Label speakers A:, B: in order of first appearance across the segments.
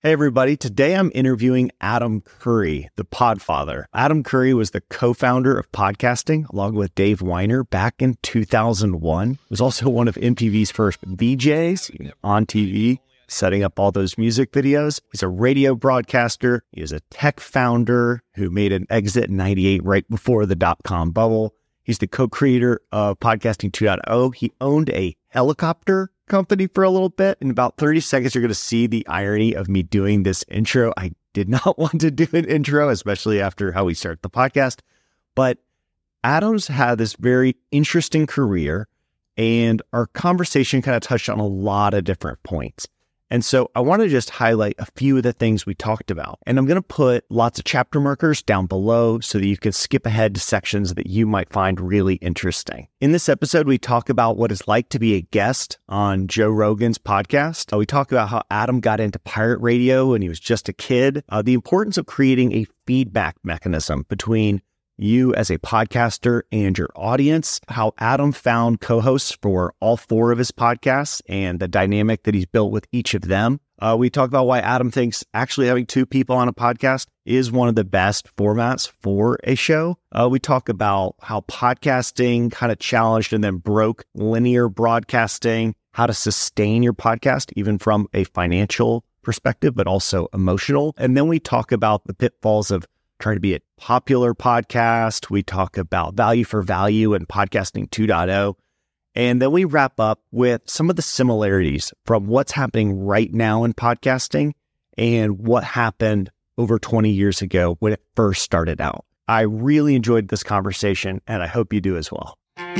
A: Hey everybody, today I'm interviewing Adam Curry, the Podfather. Adam Curry was the co-founder of podcasting along with Dave Weiner back in 2001. He was also one of MTV's first VJs on TV, setting up all those music videos. He's a radio broadcaster. He is a tech founder who made an exit in 98 right before the dot-com bubble. He's the co-creator of Podcasting 2.0. He owned a helicopter company for a little bit. In about 30 seconds, you're going to see the irony of me doing this intro. I did not want to do an intro, especially after how we started the podcast. But Adam's had this very interesting career, and our conversation kind of touched on a lot of different points. And so I want to just highlight a few of the things we talked about. And I'm going to put lots of chapter markers down below so that you can skip ahead to sections that you might find really interesting. In this episode, we talk about what it's like to be a guest on Joe Rogan's podcast. We talk about how Adam got into pirate radio when he was just a kid, the importance of creating a feedback mechanism between you as a podcaster and your audience, how Adam found co-hosts for all four of his podcasts and the dynamic that he's built with each of them. We talk about why Adam thinks actually having two people on a podcast is one of the best formats for a show. We talk about how podcasting kind of challenged and then broke linear broadcasting, how to sustain your podcast, even from a financial perspective, but also emotional. And then we talk about the pitfalls of trying to be a popular podcast. We talk about value for value and Podcasting 2.0. And then we wrap up with some of the similarities from what's happening right now in podcasting and what happened over 20 years ago when it first started out. I really enjoyed this conversation, and I hope you do as well.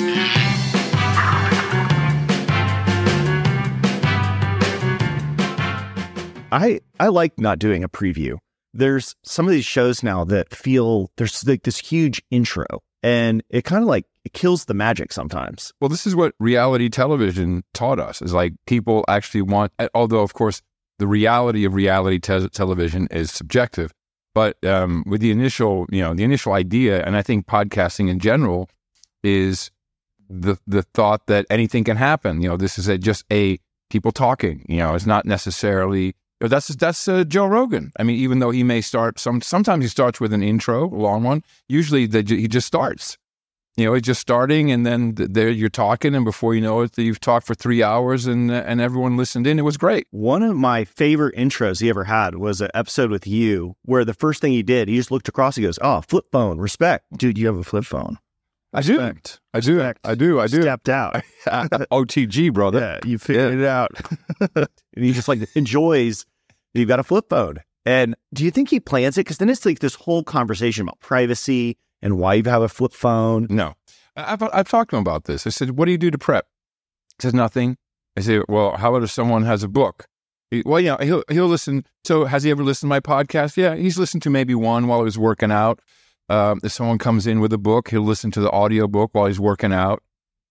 A: I like not doing a preview. There's some of these shows now that feel there's like this huge intro, and it kind of like it kills the magic sometimes.
B: Well, this is what reality television taught us, is like people actually want, although of course the reality of reality television is subjective, but with the initial idea, and I think podcasting in general is the thought that anything can happen. This is just people talking. It's not necessarily. That's Joe Rogan. I mean, even though he may start, sometimes he starts with an intro, a long one. Usually he just starts. He's just starting, and then there you're talking, and before you know it, you've talked for 3 hours, and everyone listened in. It was great.
A: One of my favorite intros he ever had was an episode with you, where the first thing he did, he just looked across, he goes, "Oh, flip phone, respect."
C: Dude, you have a flip phone.
B: I do.
A: Stepped out.
B: OTG, brother.
A: Yeah, you figured it out. And he just like enjoys that you've got a flip phone. And do you think he plans it? Because then it's like this whole conversation about privacy and why you have a flip phone.
B: No. I've talked to him about this. I said, "What do you do to prep?" He says, "Nothing." I say, "Well, how about if someone has a book?" He'll listen. So has he ever listened to my podcast? Yeah, he's listened to maybe one while he was working out. If someone comes in with a book, he'll listen to the audio book while he's working out.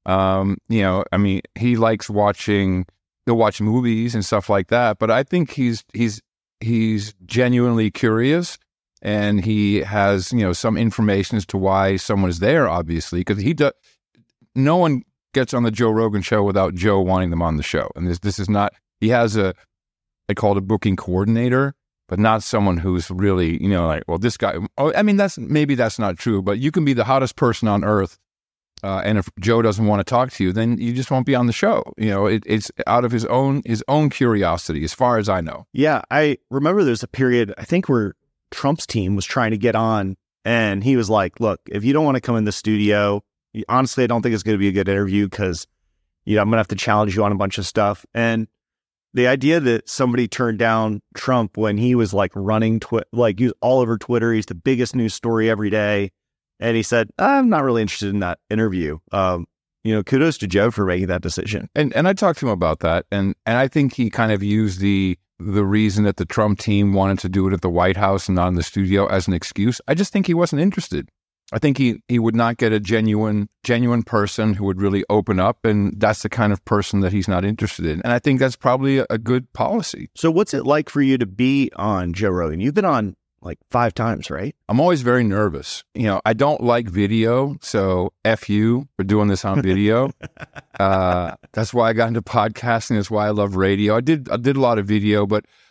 B: He likes watching. He'll watch movies and stuff like that. But I think he's genuinely curious, and he has some information as to why someone is there. Obviously, because no one gets on the Joe Rogan show without Joe wanting them on the show. And this is not. He has I call it a booking coordinator, but not someone who's really, well, this guy, that's not true, but you can be the hottest person on earth. And if Joe doesn't want to talk to you, then you just won't be on the show. It's out of his own curiosity, as far as I know.
A: Yeah. I remember there's a period, I think, where Trump's team was trying to get on, and he was like, "Look, if you don't want to come in the studio, honestly, I don't think it's going to be a good interview because, I'm going to have to challenge you on a bunch of stuff." And the idea that somebody turned down Trump when he was like running, he was all over Twitter. He's the biggest news story every day. And he said, "I'm not really interested in that interview." Kudos to Joe for making that decision.
B: And I talked to him about that. And I think he kind of used the reason that the Trump team wanted to do it at the White House and not in the studio as an excuse. I just think he wasn't interested. I think he would not get a genuine person who would really open up, and that's the kind of person that he's not interested in. And I think that's probably a good policy.
A: So what's it like for you to be on Joe Rogan? You've been on like 5 times, right?
B: I'm always very nervous. I don't like video, so F you for doing this on video. That's why I got into podcasting. That's why I love radio. I did a lot of video, but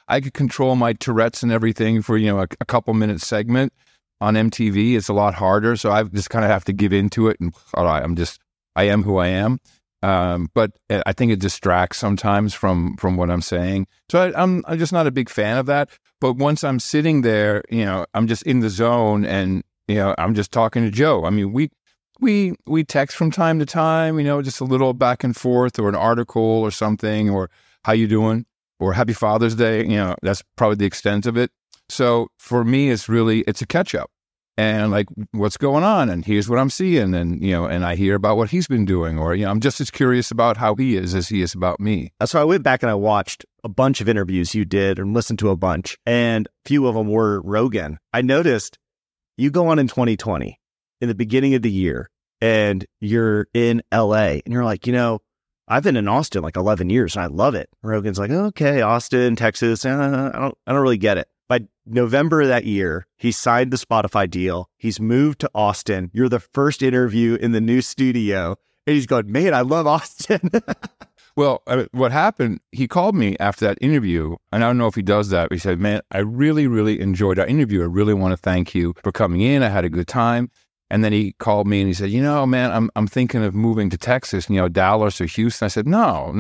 B: I could control my Tourette's and everything for, a couple minute segment. On MTV, it's a lot harder. So I just kind of have to give into it. And all right, I am who I am. But I think it distracts sometimes from what I'm saying. So I'm just not a big fan of that. But once I'm sitting there, I'm just in the zone, and I'm just talking to Joe. I mean, we text from time to time, just a little back and forth, or an article or something, or how you doing, or Happy Father's Day. That's probably the extent of it. So for me, it's a catch up. And like, what's going on? And here's what I'm seeing. And, and I hear about what he's been doing, or, I'm just as curious about how he is as he is about me.
A: So I went back and I watched a bunch of interviews you did and listened to a bunch, and a few of them were Rogan. I noticed you go on in 2020 in the beginning of the year, and you're in LA, and you're like, I've been in Austin like 11 years and I love it. Rogan's like, okay, Austin, Texas. I don't really get it. By November of that year, he signed the Spotify deal. He's moved to Austin. You're the first interview in the new studio. And he's going, man, I love Austin.
B: Well, what happened, he called me after that interview, and I don't know if he does that, but he said, man, I really, really enjoyed our interview. I really want to thank you for coming in. I had a good time. And then he called me and he said, man, I'm thinking of moving to Texas, Dallas or Houston. I said, no.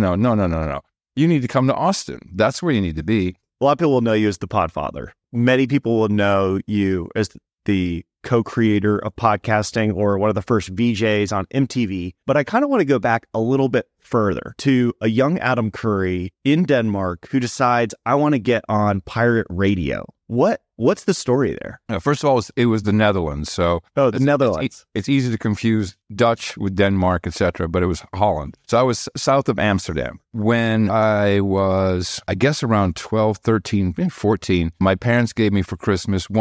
B: You need to come to Austin. That's where you need to be.
A: A lot of people will know you as the Podfather. Many people will know you as the co-creator of podcasting, or one of the first VJs on MTV. But I kind of want to go back a little bit further to a young Adam Curry in Denmark who decides, I want to get on pirate radio. What's the story there?
B: First of all, it was the Netherlands. So
A: the Netherlands.
B: It's easy to confuse Dutch with Denmark, etc., but it was Holland. So I was south of Amsterdam. When I was, I guess, around 12, 13, 14, my parents gave me for Christmas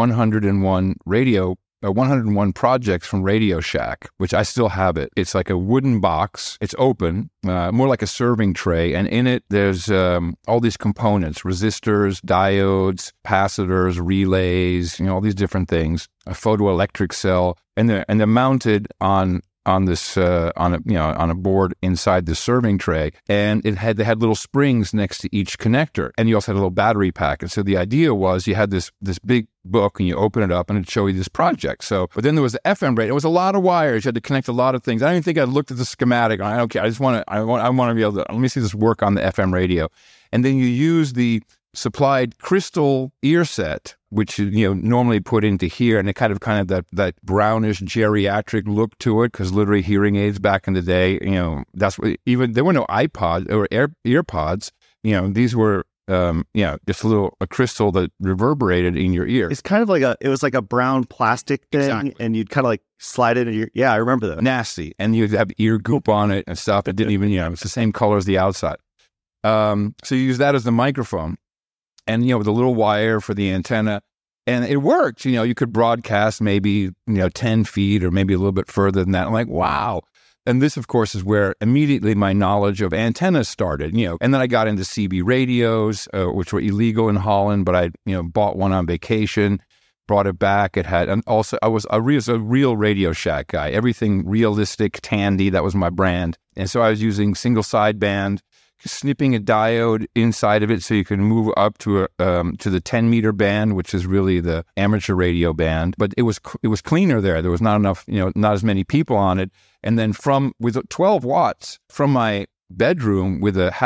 B: 101 projects from Radio Shack, which I still have it. It's like a wooden box. It's open, more like a serving tray. And in it, there's all these components: resistors, diodes, capacitors, relays, all these different things, a photoelectric cell. And they're mounted on this on a board inside the serving tray, and they had little springs next to each connector, and you also had a little battery pack. And so the idea was you had this big book, and you open it up and it'd show you this project. So, but then there was the FM radio. It was a lot of wires. You had to connect a lot of things. I don't even think I looked at the schematic. I don't care. I want to be able to, let me see this work on the FM radio. And then you use the supplied crystal ear set, which normally put into here, and it kind of that brownish geriatric look to it, because literally hearing aids back in the day, that's what, even there were no iPods or earpods. These were just a crystal that reverberated in your ear.
A: It's kind of like it was like a brown plastic thing, exactly. And you'd kind of like slide it in your, I remember that.
B: Nasty, and you'd have ear goop on it and stuff. It didn't even, it's the same color as the outside. So you use that as the microphone. And, with a little wire for the antenna. And it worked. You could broadcast maybe, 10 feet or maybe a little bit further than that. I'm like, wow. And this, of course, is where immediately my knowledge of antennas started, And then I got into CB radios, which were illegal in Holland, but I, bought one on vacation, brought it back. It had, and also I was a real Radio Shack guy. Everything realistic, Tandy, that was my brand. And so I was using single sideband, snipping a diode inside of it so you can move up to the 10-meter band, which is really the amateur radio band. But it was cleaner there. There was not enough, not as many people on it. And then with 12 watts from my bedroom with a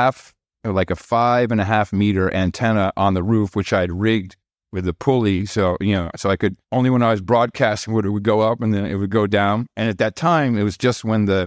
B: 5.5 meter antenna on the roof, which I had rigged with a pulley. So, so I could, only when I was broadcasting would it would go up and then it would go down. And at that time, it was just when the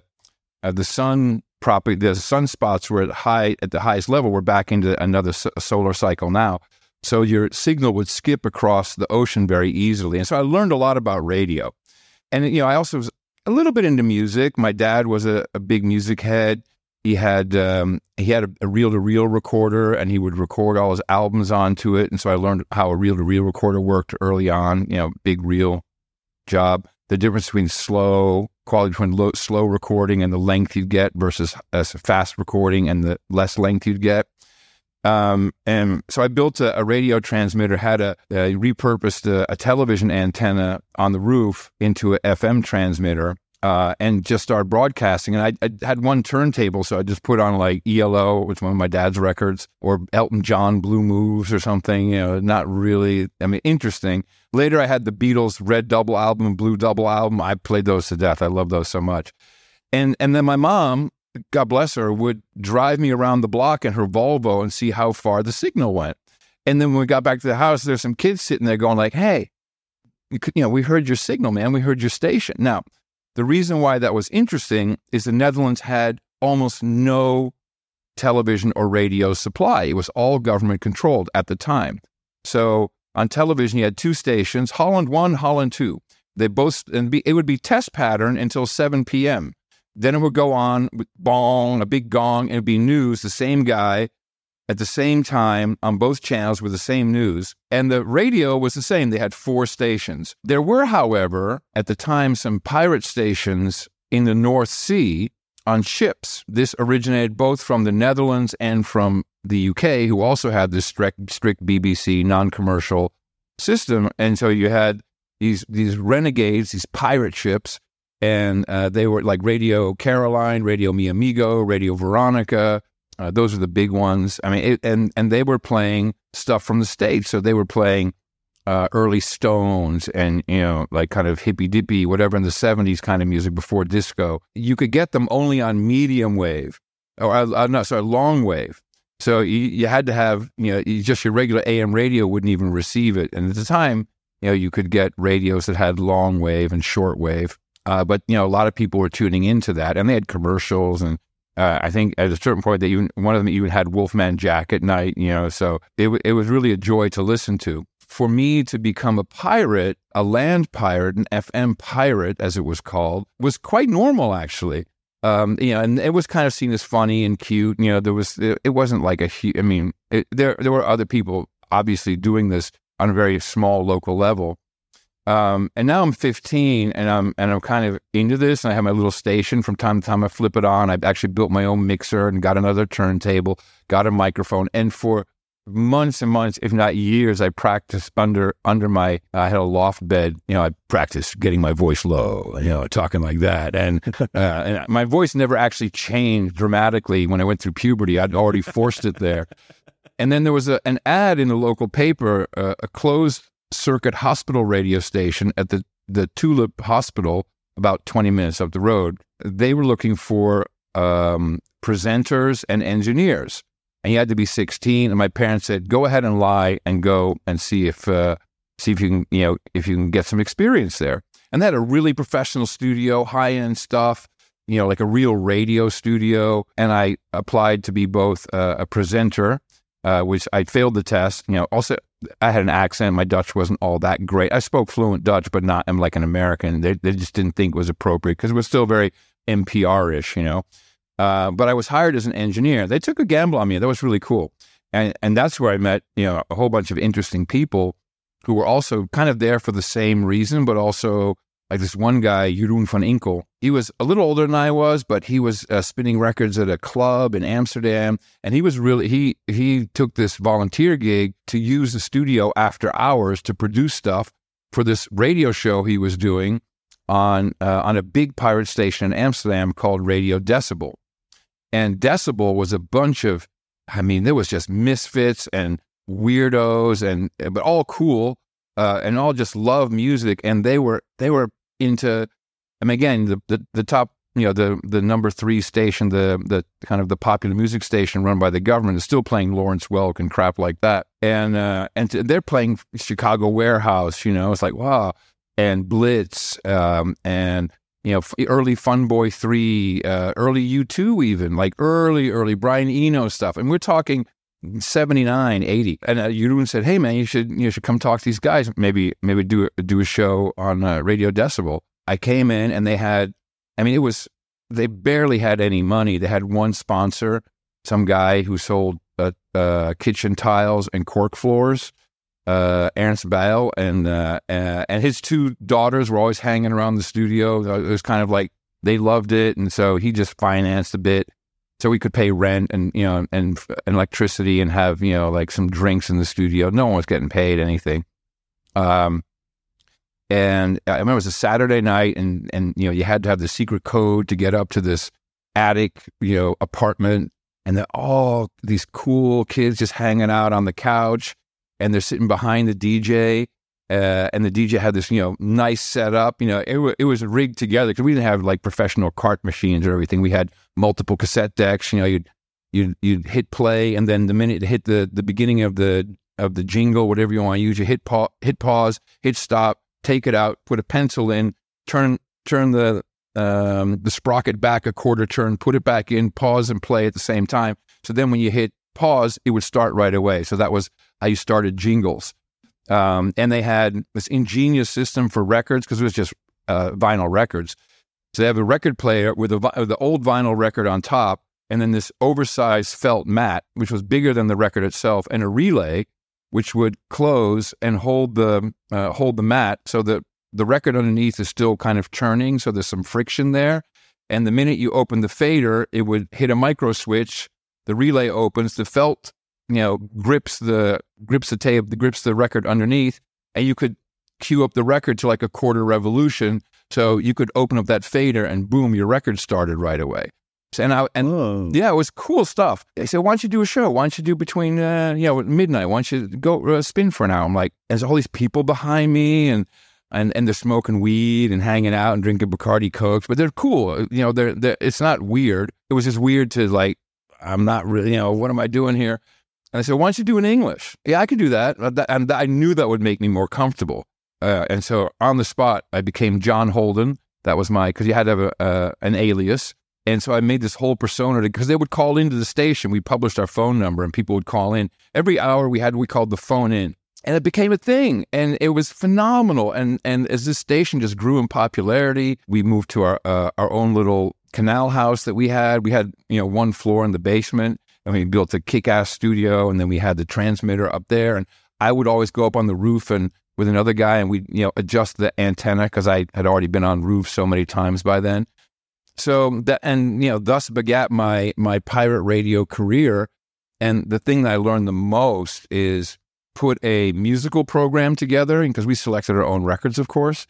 B: sunspots were at the highest level. We're back into another solar cycle now. So your signal would skip across the ocean very easily. And so I learned a lot about radio. And, I also was a little bit into music. My dad was a big music head. He had a reel-to-reel recorder, and he would record all his albums onto it. And so I learned how a reel-to-reel recorder worked early on, big reel job. The difference between slow recording and the length you'd get versus fast recording and the less length you'd get. And so I built a radio transmitter, repurposed a television antenna on the roof into an FM transmitter. and just started broadcasting. And I had one turntable, so I just put on like ELO, which was one of my dad's records, or Elton John, Blue Moves or something, not really, interesting. Later, I had the Beatles Red Double album and Blue Double album. I played those to death. I love those so much. And then my mom, God bless her, would drive me around the block in her Volvo and see how far the signal went. And then when we got back to the house, there's some kids sitting there going like, hey, we heard your signal, man. We heard your station. Now, the reason why that was interesting is the Netherlands had almost no television or radio supply. It was all government controlled at the time. So on television, you had two stations, Holland 1, Holland 2. They both, it would be test pattern until 7 p.m. Then it would go on with bong, a big gong, and it'd be news, the same guy at the same time on both channels with the same news. And the radio was the same. They had 4 stations. There were, however, at the time, some pirate stations in the North Sea on ships. This originated both from the Netherlands and from the UK, who also had this strict BBC non-commercial system. And so you had these renegades, these pirate ships, and they were like Radio Caroline, Radio Mi Amigo, Radio Veronica. Those are the big ones. And they were playing stuff from the States. So they were playing early Stones and, like kind of hippy dippy, whatever in the 70s kind of music before disco. You could get them only on medium wave long wave. So you had to have, just your regular AM radio wouldn't even receive it. And at the time, you could get radios that had long wave and short wave. But a lot of people were tuning into that, and they had commercials. And I think at a certain point, one of them even had Wolfman Jack at night. So it was really a joy to listen to. For me to become a pirate, a land pirate, an FM pirate, as it was called, was quite normal actually. And it was kind of seen as funny and cute. It wasn't like a huge. There were other people obviously doing this on a very small local level. And now I'm 15 and I'm kind of into this, and I have my little station. From time to time I flip it on. I've actually built my own mixer and got another turntable, got a microphone. And for months and months, if not years, I practiced under my, I had a loft bed. I practiced getting my voice low, talking like that. And my voice never actually changed dramatically when I went through puberty. I'd already forced it there. And then there was an ad in the local paper, a closed circuit hospital radio station at the Tulip Hospital, about 20 minutes up the road. They were looking for presenters and engineers, and you had to be 16. And my parents said, "Go ahead and lie and go and see if you can if you can get some experience there." And they had a really professional studio, high end stuff, like a real radio studio. And I applied to be both a presenter, which I failed the test. Also, I had an accent. My Dutch wasn't all that great. I spoke fluent Dutch, but I'm like an American. They just didn't think it was appropriate because it was still very NPR-ish, But I was hired as an engineer. They took a gamble on me. That was really cool. And that's where I met, a whole bunch of interesting people who were also kind of there for the same reason, but also like this one guy, Jeroen van Inkel. He was a little older than I was, but he was spinning records at a club in Amsterdam. And he was really, he took this volunteer gig to use the studio after hours to produce stuff for this radio show he was doing on a big pirate station in Amsterdam called Radio Decibel. And Decibel was a bunch of, there was just misfits and weirdos but all cool. And all just love music, and they were into. Again, the top, the number 3 station, the kind of the popular music station run by the government is still playing Lawrence Welk and crap like that, and they're playing Chicago Warehouse, it's like wow, and Blitz, and early Fun Boy 3, early U2, even like early Brian Eno stuff, and we're talking 79, 80. And Jeroen said, "Hey man, you should come talk to these guys. Maybe do a show on Radio Decibel." I came in and they had, they barely had any money. They had one sponsor, some guy who sold kitchen tiles and cork floors, Ernst Bijl, and his 2 daughters were always hanging around the studio. It was kind of like they loved it, and so he just financed a bit. So we could pay rent and and electricity and have like some drinks in the studio. No one was getting paid anything. And I remember it was a Saturday night, and you had to have the secret code to get up to this attic, apartment. And they're all these cool kids just hanging out on the couch, and they're sitting behind the DJ. And the DJ had this, nice setup. It was rigged together because we didn't have like professional cart machines or everything. We had multiple cassette decks. You'd hit play, and then the minute it hit the beginning of the jingle, whatever you want to use, you hit pause, hit stop, take it out, put a pencil in, turn the sprocket back a quarter turn, put it back in, pause and play at the same time. So then when you hit pause, it would start right away. So that was how you started jingles. And they had this ingenious system for records because it was just vinyl records. So they have a record player with the old vinyl record on top, and then this oversized felt mat, which was bigger than the record itself, and a relay, which would close and hold the mat, so that the record underneath is still kind of churning, so there's some friction there. And the minute you open the fader, it would hit a micro switch. The relay opens, the felt grips the tape, grips the record underneath, and you could cue up the record to like a quarter revolution. So you could open up that fader, and boom, your record started right away. Yeah, it was cool stuff. They said, "Why don't you do a show? Why don't you do between midnight? Why don't you go spin for an hour?" I'm like, there's all these people behind me, and they're smoking weed and hanging out and drinking Bacardi Cokes, but they're cool. They're it's not weird. It was just weird to like, I'm not really, what am I doing here? And I said, "Why don't you do it in English?" Yeah, I could do that. And I knew that would make me more comfortable. And so on the spot, I became John Holden. That was because you had to have an alias. And so I made this whole persona because they would call into the station. We published our phone number, and people would call in. Every hour we called the phone in. And it became a thing, and it was phenomenal. And as this station just grew in popularity, we moved to our own little canal house that we had. We had, one floor in the basement, and we built a kick-ass studio, and then we had the transmitter up there. And I would always go up on the roof and with another guy, and we'd, adjust the antenna because I had already been on roofs so many times by then. So that, and, thus begat my pirate radio career. And the thing that I learned the most is put a musical program together, because we selected our own records, of course,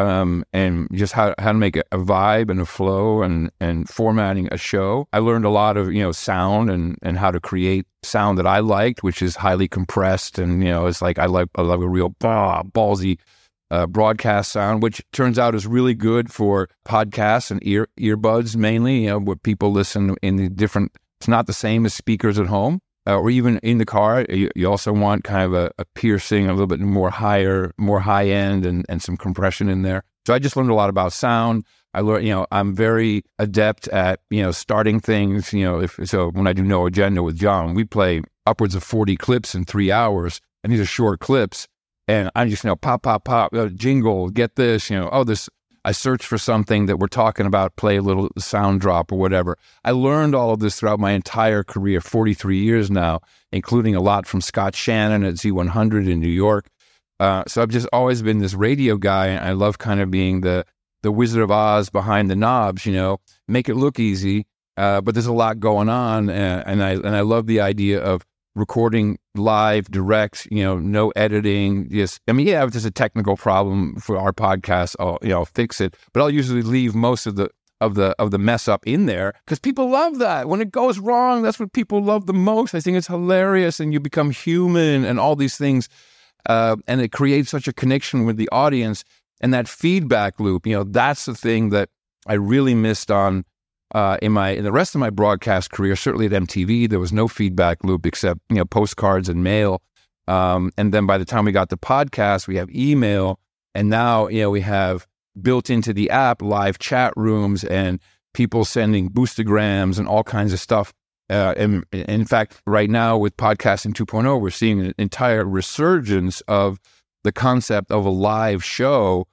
B: and just how to make a vibe and a flow and formatting a show. I learned a lot of, sound and how to create sound that I liked, which is highly compressed. And, it's like I love a real ballsy broadcast sound, which turns out is really good for podcasts and earbuds mainly, where people listen in the different, it's not the same as speakers at home. Or even in the car. You also want kind of a piercing, a little bit more high end, and some compression in there. So I just learned a lot about sound. I learned, I'm very adept at, starting things. So when I do No Agenda with John, we play upwards of 40 clips in 3 hours, and these are short clips. And I just, pop, pop, pop, jingle, get this, this. I search for something that we're talking about, play a little sound drop or whatever. I learned all of this throughout my entire career, 43 years now, including a lot from Scott Shannon at Z100 in New York. So I've just always been this radio guy, and I love kind of being the Wizard of Oz behind the knobs, make it look easy, but there's a lot going on, and I love the idea of recording live, direct, no editing. If there's a technical problem for our podcast, I'll fix it. But I'll usually leave most of the mess up in there because people love that. When it goes wrong, that's what people love the most. I think it's hilarious, and you become human and all these things, and it creates such a connection with the audience and that feedback loop. That's the thing that I really missed on. In the rest of my broadcast career, certainly at MTV, there was no feedback loop except, postcards and mail. And then by the time we got the podcast, we have email. And now, we have built into the app live chat rooms and people sending boostergrams and all kinds of stuff. And in fact, right now with Podcasting 2.0, we're seeing an entire resurgence of the concept of a live show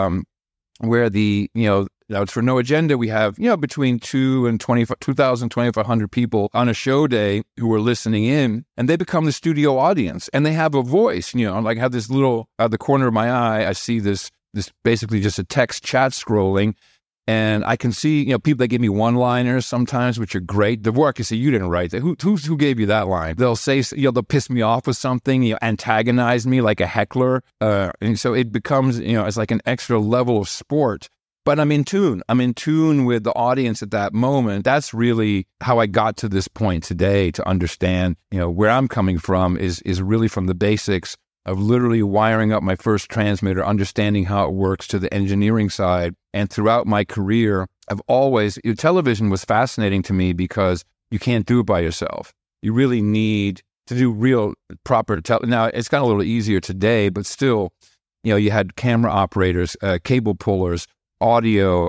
B: where now, it's for No Agenda. We have, between 2,000 and 2,500 people on a show day who are listening in, and they become the studio audience, and they have a voice. Like I have this little, at the corner of my eye, I see this basically just a text chat scrolling, And I can see, people that give me one-liners sometimes, which are great. Dvorak, you say, you didn't write that. Who gave you that line? They'll say, they'll piss me off with something, antagonize me like a heckler. And so it becomes, it's like an extra level of sport. But I'm in tune. I'm in tune with the audience at that moment. That's really how I got to this point today, to understand, where I'm coming from is really from the basics of literally wiring up my first transmitter, understanding how it works, to the engineering side. And throughout my career, I've always, television was fascinating to me because you can't do it by yourself. You really need to do real proper Now, it's gotten a little easier today, but still, you had camera operators, cable pullers, audio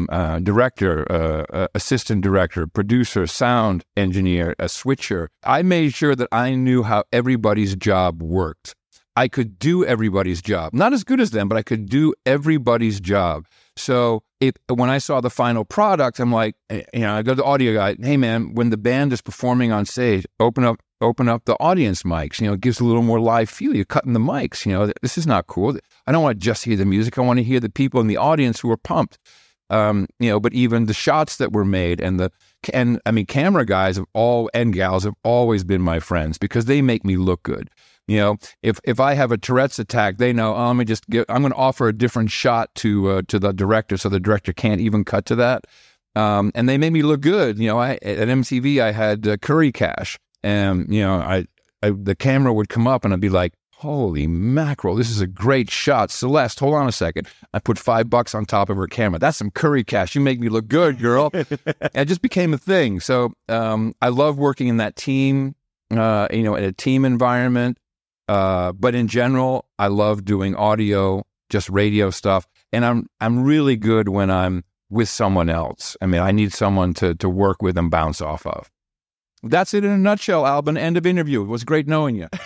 B: director, assistant director, producer, sound engineer, a switcher. I made sure that I knew how everybody's job worked. I could do everybody's job. Not as good as them, but I could do everybody's job. So when I saw the final product, I'm like, I go to the audio guy, hey man, when the band is performing on stage, open up the audience mics. It gives a little more live feel. You're cutting the mics. This is not cool. I don't want to just hear the music. I want to hear the people in the audience who are pumped. But even the shots that were made camera guys and gals have always been my friends because they make me look good. If I have a Tourette's attack, they know, I'm going to offer a different shot to the director, so the director can't even cut to that. And they made me look good. At MTV, I had Curry Cash, and the camera would come up, and I'd be like, holy mackerel, this is a great shot. Celeste, hold on a second. I put $5 on top of her camera. That's some Curry Cash. You make me look good, girl. It just became a thing. So I love working in that team, in a team environment. But in general, I love doing audio, just radio stuff. And I'm really good when I'm with someone else. I need someone to work with and bounce off of. That's it in a nutshell, Albin. End of interview. It was great knowing you.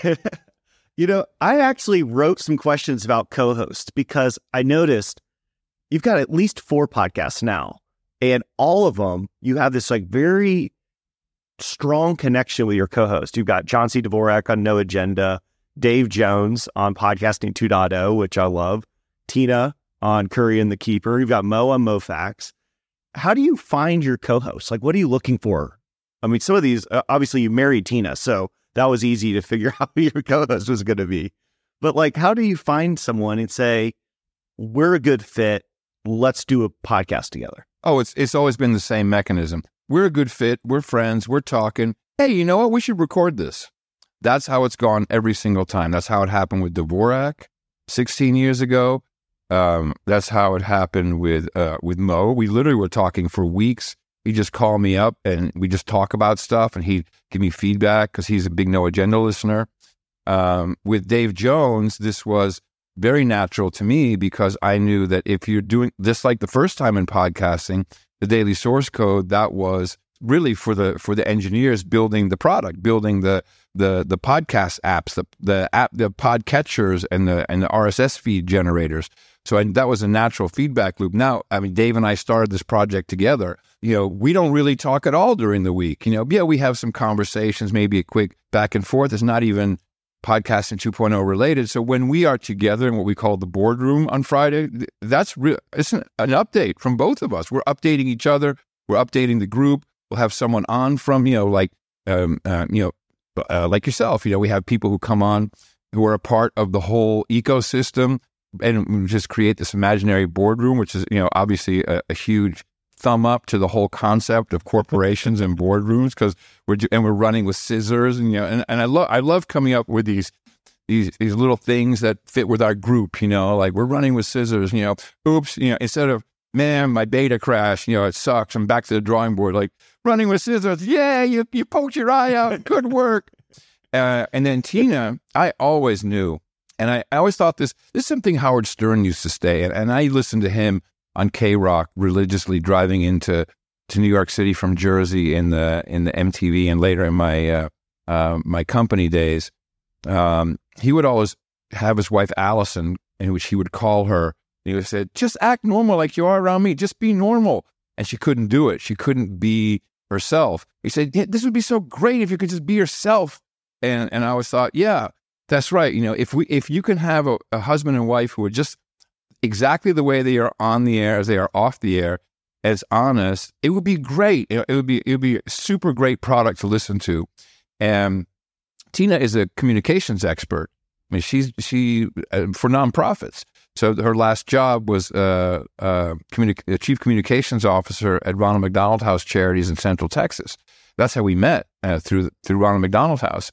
A: I actually wrote some questions about co-hosts because I noticed you've got at least 4 podcasts now, and all of them, you have this very strong connection with your co-host. You've got John C. Dvorak on No Agenda, Dave Jones on Podcasting 2.0, which I love, Tina on Curry and the Keeper. You've got Mo on MoFax. How do you find your co-hosts? What are you looking for? Some of these, obviously you married Tina, so that was easy to figure out who your co-host was going to be. But how do you find someone and say, we're a good fit, let's do a podcast together?
B: Oh, it's always been the same mechanism. We're a good fit, we're friends, we're talking. Hey, you know what? We should record this. That's how it's gone every single time. That's how it happened with Dvorak 16 years ago. That's how it happened with Mo. We literally were talking for weeks. He'd just call me up and we just talk about stuff, and he'd give me feedback because he's a big No Agenda listener. With Dave Jones, this was very natural to me because I knew that if you're doing this like the first time in podcasting, the Daily Source Code, that was really for the engineers building the product, building the podcast apps, the podcatchers and the RSS feed generators. So that was a natural feedback loop. Now, Dave and I started this project together. We don't really talk at all during the week. We have some conversations, maybe a quick back and forth. It's not even Podcasting 2.0 related. So when we are together in what we call the boardroom on Friday, that's it's an update from both of us. We're updating each other. We're updating the group. We'll have someone on from, like yourself. We have people who come on who are a part of the whole ecosystem, and we just create this imaginary boardroom, which is, obviously a huge thumb up to the whole concept of corporations and boardrooms, because we're running with scissors, and I love coming up with these little things that fit with our group. Like we're running with scissors. Oops, instead of, man, my beta crashed, it sucks, I'm back to the drawing board. Like running with scissors, yeah, you poked your eye out, good work. And then Tina, I always knew, and I always thought this is something Howard Stern used to say, and I listened to him on K-Rock religiously driving to New York City from Jersey in the MTV and later in my my company days. He would always have his wife Allison, in which he would call her. He would say, "Just act normal like you are around me. Just be normal." And she couldn't do it. She couldn't be herself. He said, "This would be so great if you could just be yourself." And I always thought, yeah, that's right. If you can have a husband and wife who are just exactly the way they are on the air as they are off the air, as honest, it would be great. It would be a super great product to listen to. And Tina is a communications expert. I mean, she for nonprofits. So her last job was chief communications officer at Ronald McDonald House Charities in Central Texas. That's how we met through Ronald McDonald House.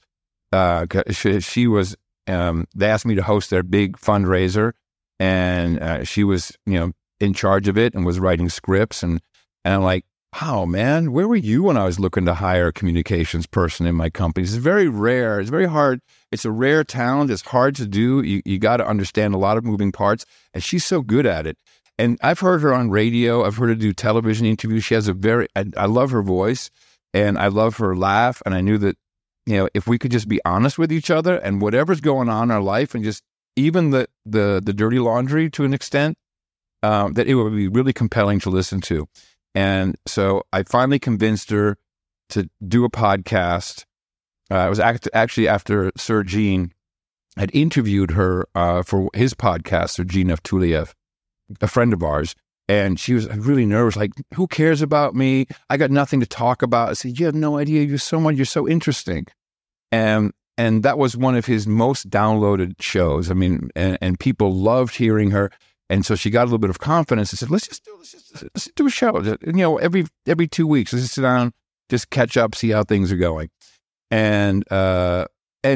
B: She was. They asked me to host their big fundraiser, and she was, in charge of it and was writing scripts. And I'm like, wow, man, where were you when I was looking to hire a communications person in my company? It's very rare. It's very hard. It's a rare talent. It's hard to do. You got to understand a lot of moving parts, and she's so good at it. And I've heard her on radio. I've heard her do television interviews. She has I love her voice, and I love her laugh. And I knew that, if we could just be honest with each other and whatever's going on in our life, and just even the dirty laundry to an extent, that it would be really compelling to listen to. And so I finally convinced her to do a podcast. It was actually after Sergin had interviewed her for his podcast, Sergin Evtuliev, a friend of ours. And she was really nervous, like, who cares about me? I got nothing to talk about. I said, you have no idea. You're so interesting. And that was one of his most downloaded shows. I mean, and people loved hearing her. And so she got a little bit of confidence and said, let's just do a show. Every 2 weeks, let's just sit down, just catch up, see how things are going. And as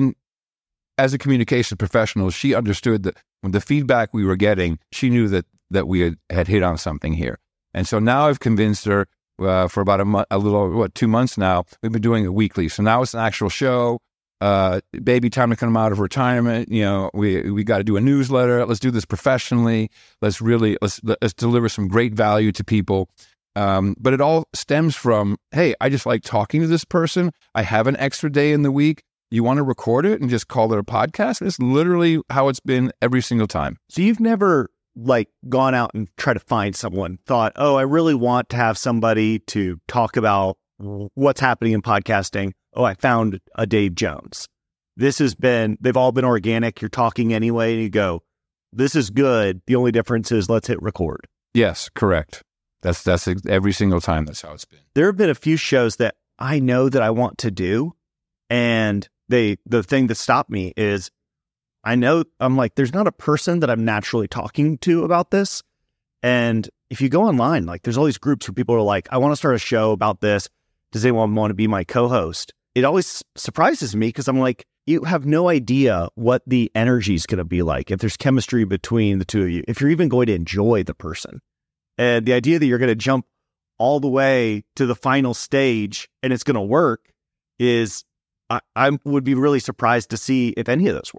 B: a communications professional, she understood that when the feedback we were getting, she knew that we had hit on something here. And so now I've convinced her for about 2 months now. We've been doing it weekly. So now it's an actual show. Baby, time to come out of retirement. We got to do a newsletter. Let's do this professionally. Let's deliver some great value to people. But it all stems from, hey, I just like talking to this person. I have an extra day in the week. You want to record it and just call it a podcast? It's literally how it's been every single time.
A: So you've never gone out and tried to find someone, thought, oh, I really want to have somebody to talk about what's happening in podcasting. Oh, I found a Dave Jones. They've all been organic. You're talking anyway, and you go, this is good. The only difference is let's hit record.
B: Yes, correct. That's every single time. That's how it's been.
A: There have been a few shows that I know that I want to do. And the thing that stopped me is I'm like, there's not a person that I'm naturally talking to about this. And if you go online, there's all these groups where people are like, I want to start a show about this. Does anyone want to be my co-host? It always surprises me because I'm like, you have no idea what the energy is going to be like, if there's chemistry between the two of you, if you're even going to enjoy the person. And the idea that you're going to jump all the way to the final stage and it's going to work is, I would be really surprised to see if any of those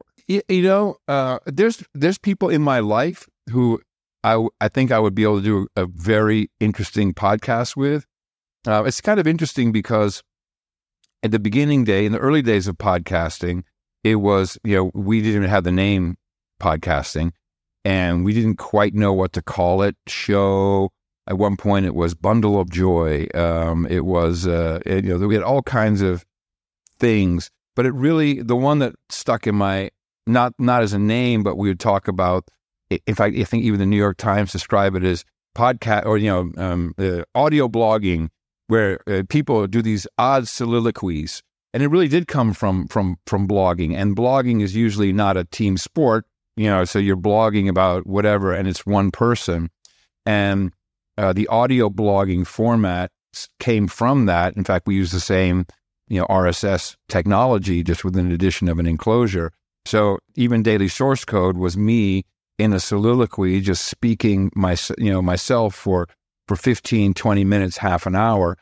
A: work.
B: There's people in my life who I think I would be able to do a very interesting podcast with. It's kind of interesting because at the beginning in the early days of podcasting, it was, we didn't even have the name podcasting, and we didn't quite know what to call it. Show, at one point it was Bundle of Joy. It was, we had all kinds of things, but it really, the one that stuck in my, not as a name, but we would talk about, in fact, I think even the New York Times describe it as podcast, or, audio blogging, where people do these odd soliloquies. And it really did come from blogging. And blogging is usually not a team sport, so you're blogging about whatever, and it's one person. And the audio blogging format came from that. In fact, we use the same, RSS technology, just with an addition of an enclosure. So even Daily Source Code was me in a soliloquy, just speaking myself for 15, 20 minutes, half an hour.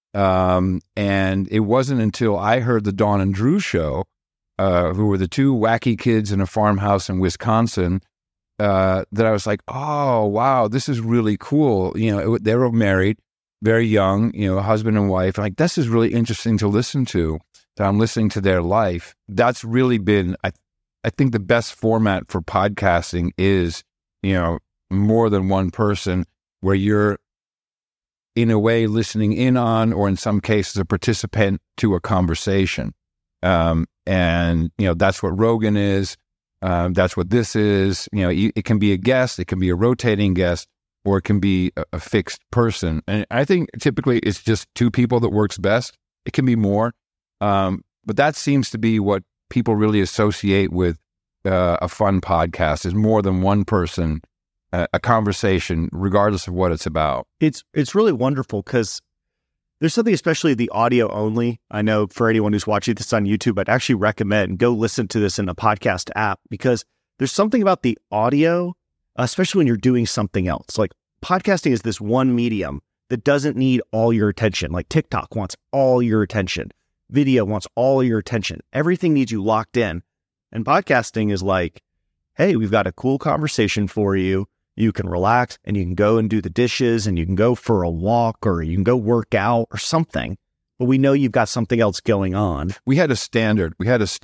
B: And it wasn't until I heard the Dawn and Drew show, who were the two wacky kids in a farmhouse in Wisconsin, that I was like, oh, wow, this is really cool. They were married, very young, husband and wife. Like, this is really interesting to listen to, that I'm listening to their life. That's really been, I think the best format for podcasting is, more than one person, where you're in a way listening in on, or in some cases, a participant to a conversation. And that's what Rogan is. That's what this is. It can be a guest. It can be a rotating guest. or it can be a fixed person. And I think typically it's just two people that works best. It can be more. But that seems to be what people really associate with a fun podcast, is more than one person, a conversation, regardless of what it's about.
A: It's really wonderful because there's something, especially the audio only. I know for anyone who's watching this on YouTube, I'd actually recommend go listen to this in a podcast app, because there's something about the audio, especially when you're doing something else. Like podcasting is this one medium that doesn't need all your attention. Like TikTok wants all your attention. Video wants all your attention. Everything needs you locked in. And podcasting is like, hey, we've got a cool conversation for you. You can relax and you can go and do the dishes and you can go for a walk or you can go work out or something. But we know you've got something else going on.
B: We had a standard.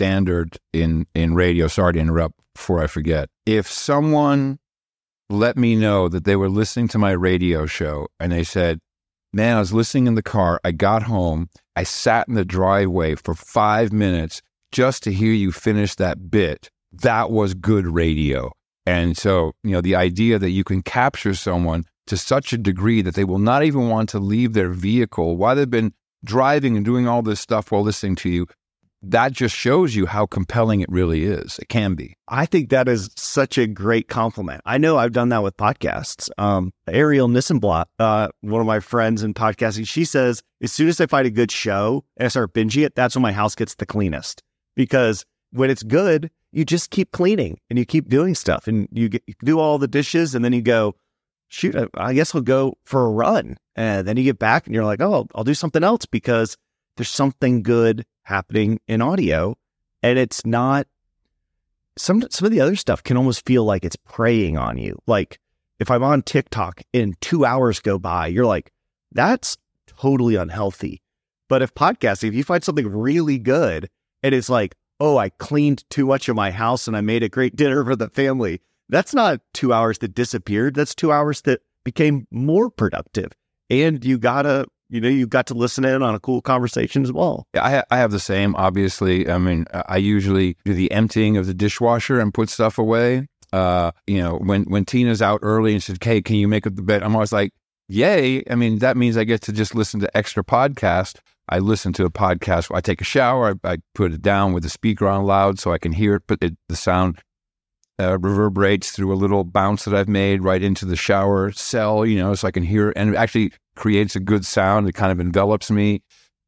B: In radio. Sorry to interrupt before I forget. If someone let me know that they were listening to my radio show and they said, man, I was listening in the car. I got home. I sat in the driveway for 5 minutes just to hear you finish that bit. That was good radio. And so, the idea that you can capture someone to such a degree that they will not even want to leave their vehicle while they've been driving and doing all this stuff while listening to you, that just shows you how compelling it really is. It can be.
A: I think that is such a great compliment. I know I've done that with podcasts. Ariel Nissenblatt, one of my friends in podcasting, she says, as soon as I find a good show and I start binging it, that's when my house gets the cleanest. Because when it's good, you just keep cleaning and you keep doing stuff and you do all the dishes and then you go, shoot, I guess I'll go for a run. And then you get back and you're like, oh, I'll do something else because there's something good happening in audio. And it's not, some of the other stuff can almost feel like it's preying on you. Like if I'm on TikTok and 2 hours go by, you're like, that's totally unhealthy. But if podcasting, if you find something really good and it's like, oh, I cleaned too much of my house and I made a great dinner for the family. That's not 2 hours that disappeared. That's 2 hours that became more productive. And you got to listen in on a cool conversation as well.
B: Yeah, I have the same, obviously. I mean, I usually do the emptying of the dishwasher and put stuff away. When Tina's out early and says, hey, can you make up the bed? I'm always like, yay. I mean, that means I get to just listen to extra podcast. I listen to a podcast. I take a shower. I put it down with the speaker on loud so I can hear it. But the sound reverberates through a little bounce that I've made right into the shower cell, so I can hear it. And it actually creates a good sound. It kind of envelops me.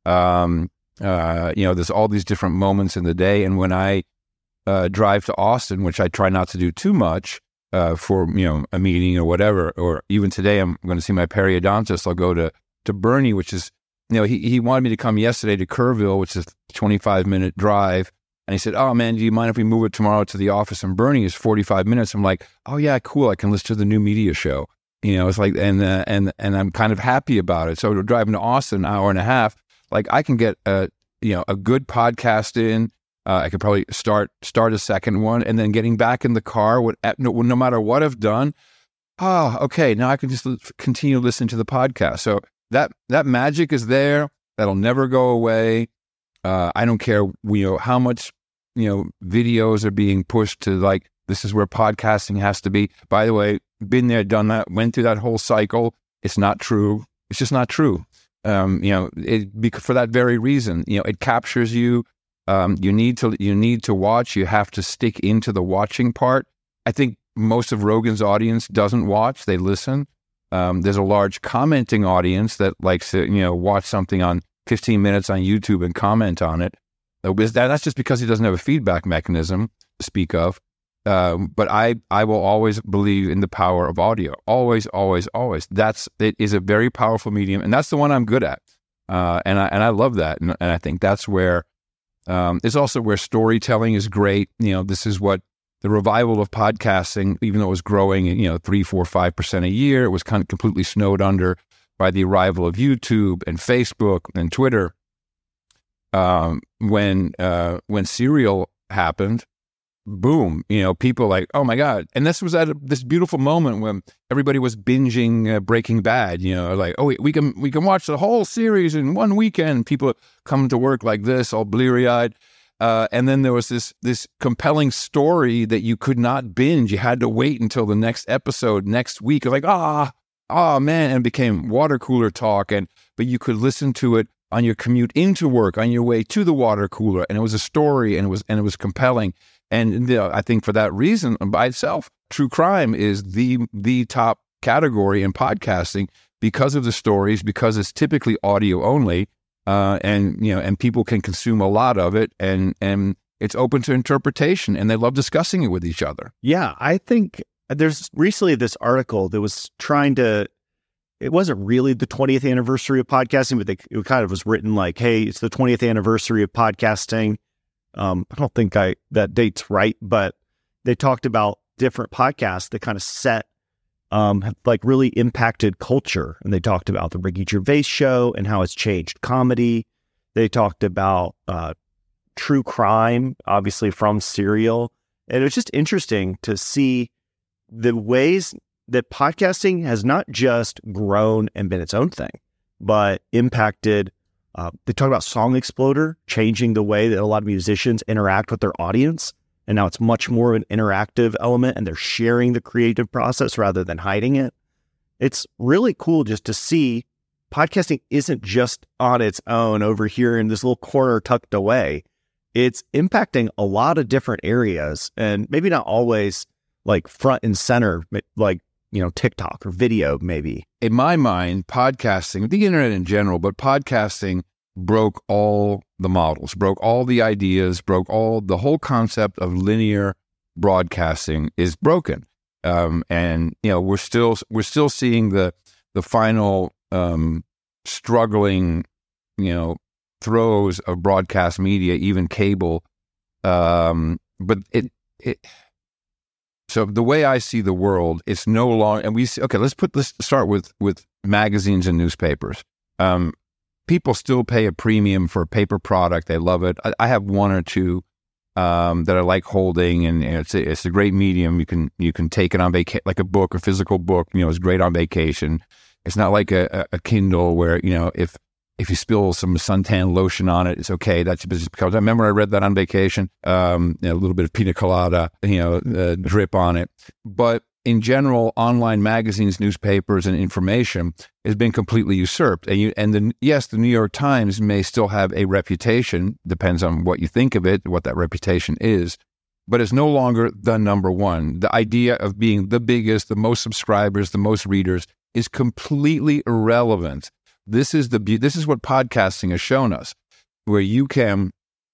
B: There's all these different moments in the day. And when I drive to Austin, which I try not to do too much for, a meeting or whatever, or even today I'm going to see my periodontist. I'll go to Bernie, which is, he wanted me to come yesterday to Kerrville, which is a 25-minute drive. And he said, oh, man, do you mind if we move it tomorrow to the office? And Bernie is 45 minutes. I'm like, oh, yeah, cool. I can listen to the new media show. It's like, and I'm kind of happy about it. So driving to Austin, an hour and a half, like I can get a good podcast in. I could probably start a second one, and then getting back in the car, no matter what I've done. Oh, okay. Now I can just continue listening to the podcast. So that magic is there. That'll never go away. I don't care, how much, videos are being pushed to like, this is where podcasting has to be. By the way, been there, done that, went through that whole cycle. It's not true. It's just not true. For that very reason, it captures you. You need to watch. You have to stick into the watching part. I think most of Rogan's audience doesn't watch. They listen. There's a large commenting audience that likes to, watch something on 15 minutes on YouTube and comment on it. That's just because he doesn't have a feedback mechanism to speak of. But I will always believe in the power of audio. Always, always, always. It is a very powerful medium, and that's the one I'm good at. And I love that. And I think that's where it's also where storytelling is great. This is what the revival of podcasting, even though it was growing, 3, 4, 5% a year, it was kind of completely snowed under by the arrival of YouTube and Facebook and Twitter. When Serial happened, boom, people like, oh my God. And this was at this beautiful moment when everybody was binging Breaking Bad, like, oh, we can watch the whole series in one weekend. People come to work like this, all bleary-eyed. And then there was this compelling story that you could not binge. You had to wait until the next episode next week. Like, oh man, and it became water cooler talk. But you could listen to it on your commute into work, on your way to the water cooler, and it was a story, and it was compelling. And I think for that reason by itself, true crime is the top category in podcasting because of the stories, because it's typically audio only, and people can consume a lot of it, and it's open to interpretation, and they love discussing it with each other.
A: Yeah, I think there's recently this article that was it wasn't really the 20th anniversary of podcasting, but it kind of was written like, hey, it's the 20th anniversary of podcasting. I don't think that date's right, but they talked about different podcasts that kind of have like really impacted culture. And they talked about the Ricky Gervais show and how it's changed comedy. They talked about true crime, obviously from Serial. And it was just interesting to see the ways that podcasting has not just grown and been its own thing, but impacted. They talk about Song Exploder changing the way that a lot of musicians interact with their audience. And now it's much more of an interactive element, and they're sharing the creative process rather than hiding it. It's really cool just to see podcasting isn't just on its own over here in this little corner tucked away. It's impacting a lot of different areas, and maybe not always like front and center, like, TikTok or video, maybe.
B: In my mind, podcasting, the internet in general, but podcasting broke all the models, broke all the ideas, the whole concept of linear broadcasting is broken. And we're still seeing the final struggling, throes of broadcast media, even cable. But so the way I see the world, it's no longer, and let's start with magazines and newspapers. People still pay a premium for a paper product. They love it. I have one or two that I like holding, and it's a great medium. You can take it on vacation, like a book, a physical book. It's great on vacation. It's not like a Kindle where if you spill some suntan lotion on it, it's okay. That's just because I remember I read that on vacation. A little bit of pina colada, drip on it. But in general, online magazines, newspapers, and information has been completely usurped. The New York Times may still have a reputation. Depends on what you think of it, what that reputation is. But it's no longer the number one. The idea of being the biggest, the most subscribers, the most readers is completely irrelevant. This is what podcasting has shown us, where you can,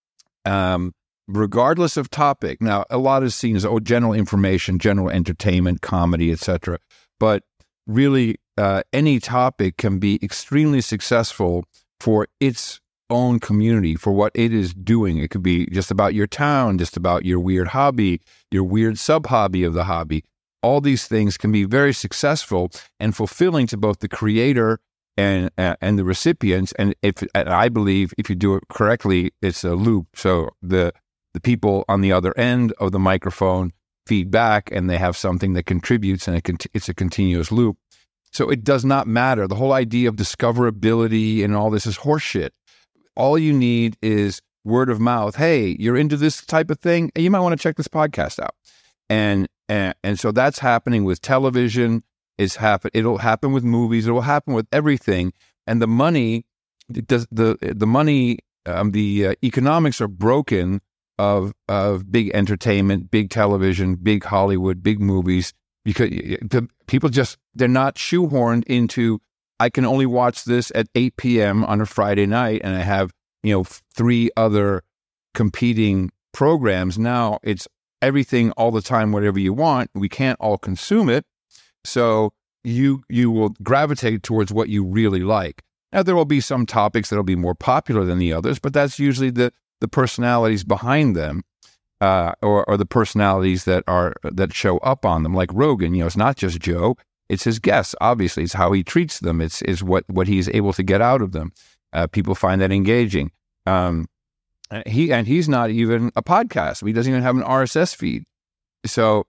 B: regardless of topic. Now, a lot is seen as general information, general entertainment, comedy, etc. But really, any topic can be extremely successful for its own community, for what it is doing. It could be just about your town, just about your weird hobby, your weird sub-hobby of the hobby. All these things can be very successful and fulfilling to both the creator and the recipients, and I believe if you do it correctly, it's a loop. So the people on the other end of the microphone feed back, and they have something that contributes, and it's a continuous loop. So it does not matter. The whole idea of discoverability and all this is horseshit. All you need is word of mouth. Hey, you're into this type of thing, and you might want to check this podcast out. And so that's happening with television. It'll happen with movies. It will happen with everything. And the money, the economics are broken of big entertainment, big television, big Hollywood, big movies, because people they're not shoehorned into, I can only watch this at 8 p.m. on a Friday night, and I have 3 other competing programs. Now it's everything all the time, whatever you want. We can't all consume it. So you will gravitate towards what you really like. Now, there will be some topics that will be more popular than the others, but that's usually the personalities behind them, or the personalities that show up on them, like Rogan. It's not just Joe; it's his guests. Obviously, it's how he treats them. It's what he's able to get out of them. People find that engaging. He's not even a podcast. He doesn't even have an RSS feed. So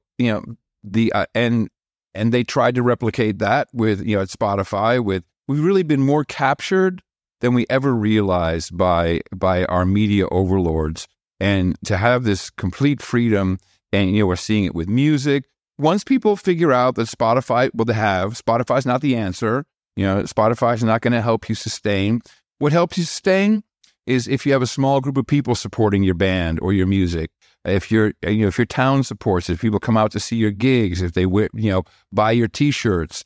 B: and they tried to replicate that with, at Spotify. We've really been more captured than we ever realized by our media overlords. And to have this complete freedom, and we're seeing it with music. once people figure out that Spotify's not the answer. Spotify's not going to help you sustain. What helps you sustain is if you have a small group of people supporting your band or your music. If your town supports it, if people come out to see your gigs, if they buy your T-shirts,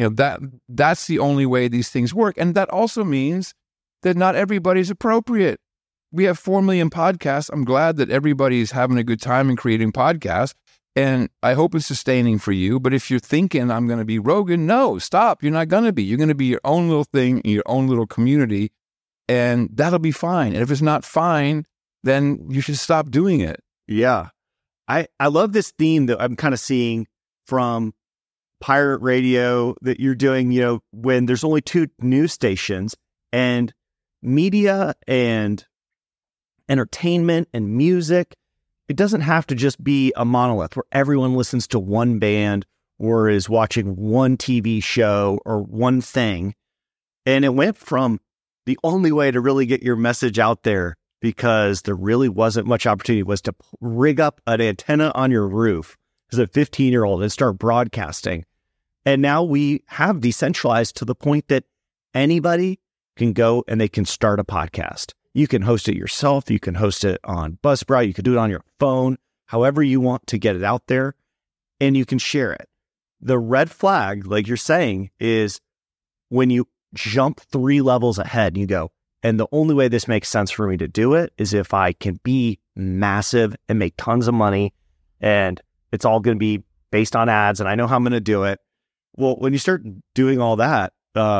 B: that's the only way these things work. And that also means that not everybody's appropriate. We have 4 million podcasts. I'm glad that everybody's having a good time in creating podcasts. And I hope it's sustaining for you. But if you're thinking I'm going to be Rogan, no, stop. You're not going to be. You're going to be your own little thing in your own little community. And that'll be fine. And if it's not fine, then you should stop doing it.
A: Yeah. I love this theme that I'm kind of seeing from pirate radio that you're doing, when there's only 2 news stations, and media and entertainment and music. It doesn't have to just be a monolith where everyone listens to one band or is watching one TV show or one thing. And it went from the only way to really get your message out there, because there really wasn't much opportunity, was to rig up an antenna on your roof as a 15-year-old and start broadcasting. And now we have decentralized to the point that anybody can go and they can start a podcast. You can host it yourself. You can host it on Buzzsprout. You can do it on your phone, however you want to get it out there, and you can share it. The red flag, like you're saying, is when you jump 3 levels ahead and you go, and the only way this makes sense for me to do it is if I can be massive and make tons of money, and it's all going to be based on ads, and I know how I'm going to do it. Well, when you start doing all that,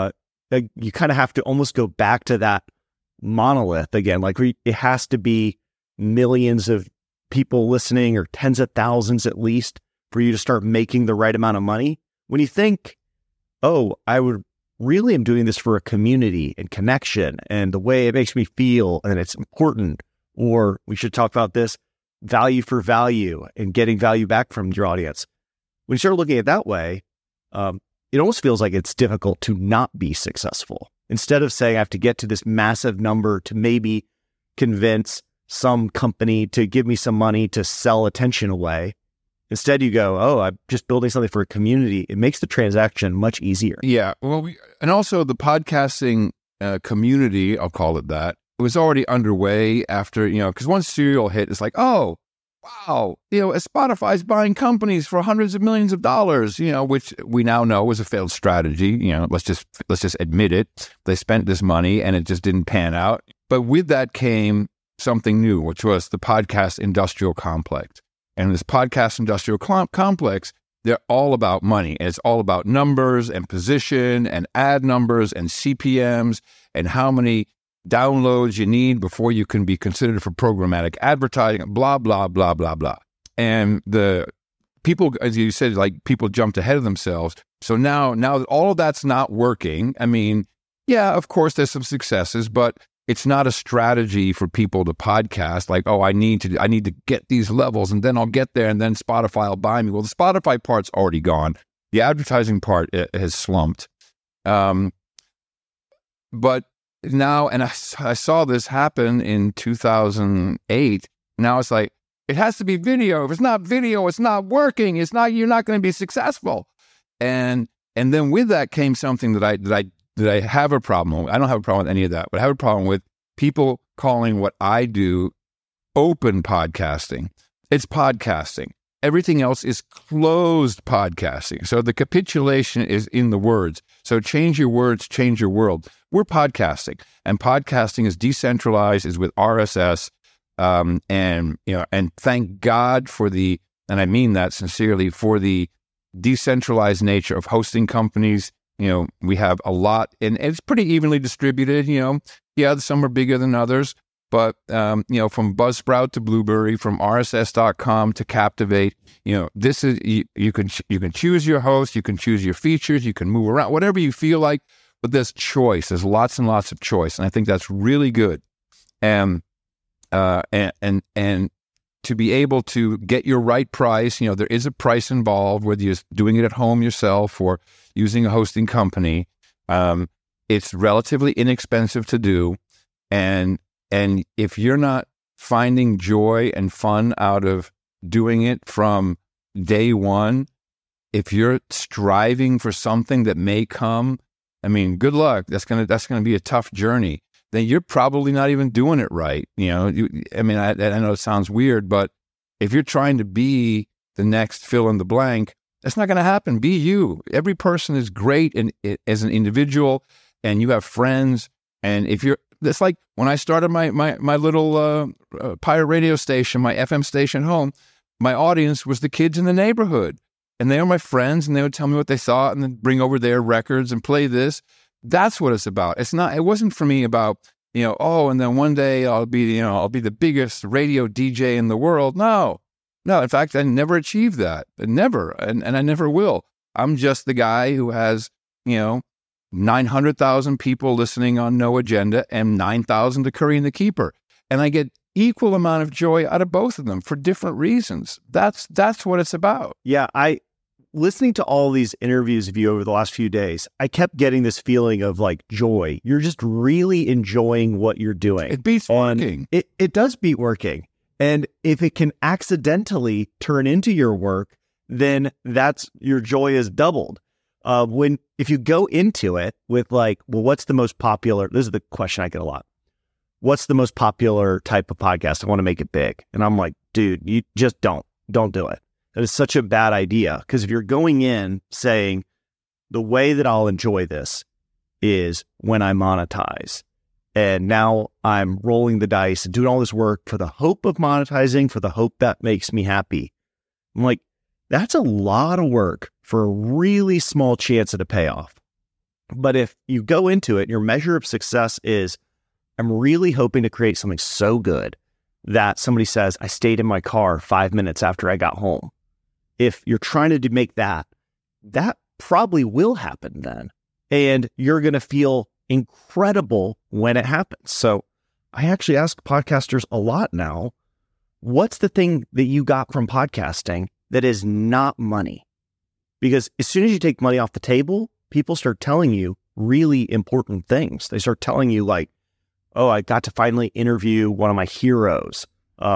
A: you kind of have to almost go back to that monolith again. Like it has to be millions of people listening, or tens of thousands at least, for you to start making the right amount of money. When you think, oh, I would really am doing this for a community and connection and the way it makes me feel and it's important, or we should talk about this value for value and getting value back from your audience. When you start looking at it that way, it almost feels like it's difficult to not be successful. Instead of saying I have to get to this massive number to maybe convince some company to give me some money to sell attention away, instead you go, oh, I'm just building something for a community. It makes the transaction much easier.
B: Yeah. Well, and also the podcasting community, I'll call it that, it was already underway after, because once Serial hit, it's like, oh, wow, Spotify's buying companies for hundreds of millions of dollars, which we now know was a failed strategy. Let's just admit it. They spent this money and it just didn't pan out. But with that came something new, which was the podcast industrial complex. And this podcast industrial complex, they're all about money. And it's all about numbers and position and ad numbers and CPMs and how many downloads you need before you can be considered for programmatic advertising, blah, blah, blah, blah, blah. And the people, as you said, like people jumped ahead of themselves. So now that all of that's not working, I mean, yeah, of course there's some successes, but it's not a strategy for people to podcast like, oh, I need to get these levels and then I'll get there and then Spotify will buy me. Well, the Spotify part's already gone. The advertising part has slumped. But now, and I saw this happen in 2008. Now it's like, it has to be video. If it's not video, it's not working. You're not going to be successful. And then with that came something that I have a problem with. I don't have a problem with any of that, but I have a problem with people calling what I do open podcasting. It's podcasting. Everything else is closed podcasting. So the capitulation is in the words. So change your words, change your world. We're podcasting, and podcasting is decentralized, is with RSS, and thank God for and I mean that sincerely, for the decentralized nature of hosting companies. We have a lot, and it's pretty evenly distributed. Yeah, some are bigger than others. But, from Buzzsprout to Blueberry, from RSS.com to Captivate, this is, you can choose your host, you can choose your features, you can move around, whatever you feel like, but there's choice. There's lots and lots of choice. And I think that's really good. And to be able to get your right price, there is a price involved, whether you're doing it at home yourself or using a hosting company. It's relatively inexpensive to do. And if you're not finding joy and fun out of doing it from day one, if you're striving for something that may come, I mean, good luck. That's gonna be a tough journey. Then you're probably not even doing it right. I know it sounds weird, but if you're trying to be the next fill in the blank, that's not going to happen. Be you. Every person is great as an individual, and you have friends. And it's like when I started my little pirate radio station, my FM station home, my audience was the kids in the neighborhood. And they were my friends, and they would tell me what they thought and then bring over their records and play this. That's what it's about. It wasn't for me about, and then one day I'll be the biggest radio DJ in the world. No. In fact, I never achieved that. Never. And I never will. I'm just the guy who has, 900,000 people listening on No Agenda and 9,000 to Curry and the Keeper. And I get equal amount of joy out of both of them for different reasons. That's what it's about.
A: Yeah. Listening to all these interviews of you over the last few days, I kept getting this feeling of like joy. You're just really enjoying what you're doing.
B: It beats working.
A: It does beat working. And if it can accidentally turn into your work, then your joy is doubled. If you go into it with like, well, what's the most popular? This is the question I get a lot. What's the most popular type of podcast? I want to make it big. And I'm like, dude, you just don't do it. That is such a bad idea. Because if you're going in saying the way that I'll enjoy this is when I monetize, and now I'm rolling the dice and doing all this work for the hope of monetizing, for the hope that makes me happy. I'm like, that's a lot of work for a really small chance at a payoff. But if you go into it, your measure of success is, I'm really hoping to create something so good that somebody says, I stayed in my car 5 minutes after I got home. If you're trying to make that probably will happen then. And you're going to feel incredible when it happens. So I actually ask podcasters a lot now, what's the thing that you got from podcasting that is not money? Because as soon as you take money off the table, people start telling you really important things. They start telling you like, oh, I got to finally interview one of my heroes.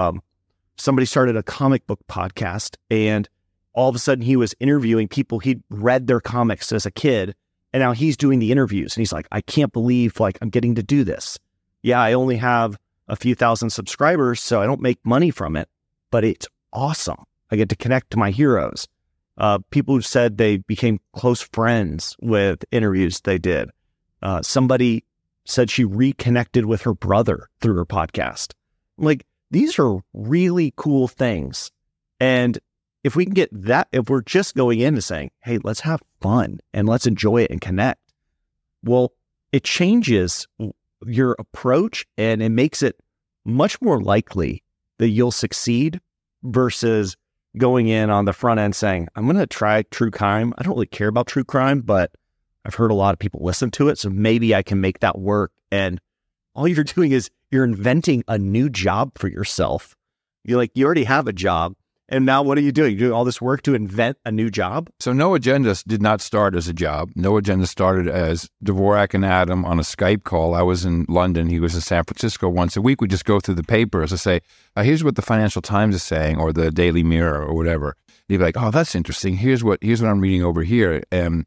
A: Somebody started a comic book podcast, and all of a sudden he was interviewing people he'd read their comics as a kid, and now he's doing the interviews. And he's like, I can't believe like I'm getting to do this. Yeah, I only have a few thousand subscribers, so I don't make money from it, but it's awesome. I get to connect to my heroes. People who said they became close friends with interviews they did. Somebody said she reconnected with her brother through her podcast. Like, these are really cool things. And if we can get that, if we're just going into saying, hey, let's have fun and let's enjoy it and connect, well, it changes your approach and it makes it much more likely that you'll succeed versus going in on the front end saying, I'm going to try true crime. I don't really care about true crime, but I've heard a lot of people listen to it, so maybe I can make that work. And all you're doing is you're inventing a new job for yourself. You already have a job. And now what are you doing? You're doing all this work to invent a new job?
B: So No Agenda did not start as a job. No Agenda started as Dvorak and Adam on a Skype call. I was in London. He was in San Francisco once a week. We just go through the papers and say, here's what the Financial Times is saying, or the Daily Mirror or whatever. He'd be like, oh, that's interesting. Here's what I'm reading over here. And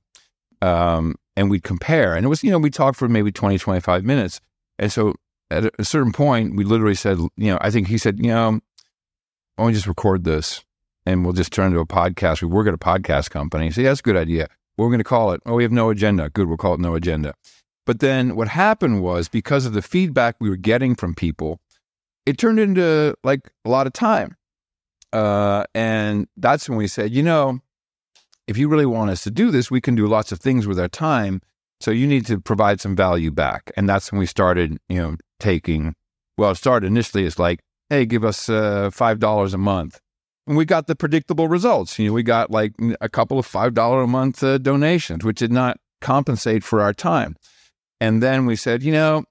B: we'd compare. And it was, we talked for maybe 20, 25 minutes. And so at a certain point, we literally said, I think he said, why don't we just record this and we'll just turn it into a podcast. We work at a podcast company. So yeah, that's a good idea. What we're going to call it? Oh, we have No Agenda. Good, we'll call it No Agenda. But then what happened was, because of the feedback we were getting from people, it turned into like a lot of time. And that's when we said, if you really want us to do this, we can do lots of things with our time. So you need to provide some value back. And that's when we started, it started initially as like, hey, give us $5 a month. And we got the predictable results. We got like a couple of $5 a month donations, which did not compensate for our time. And then we said,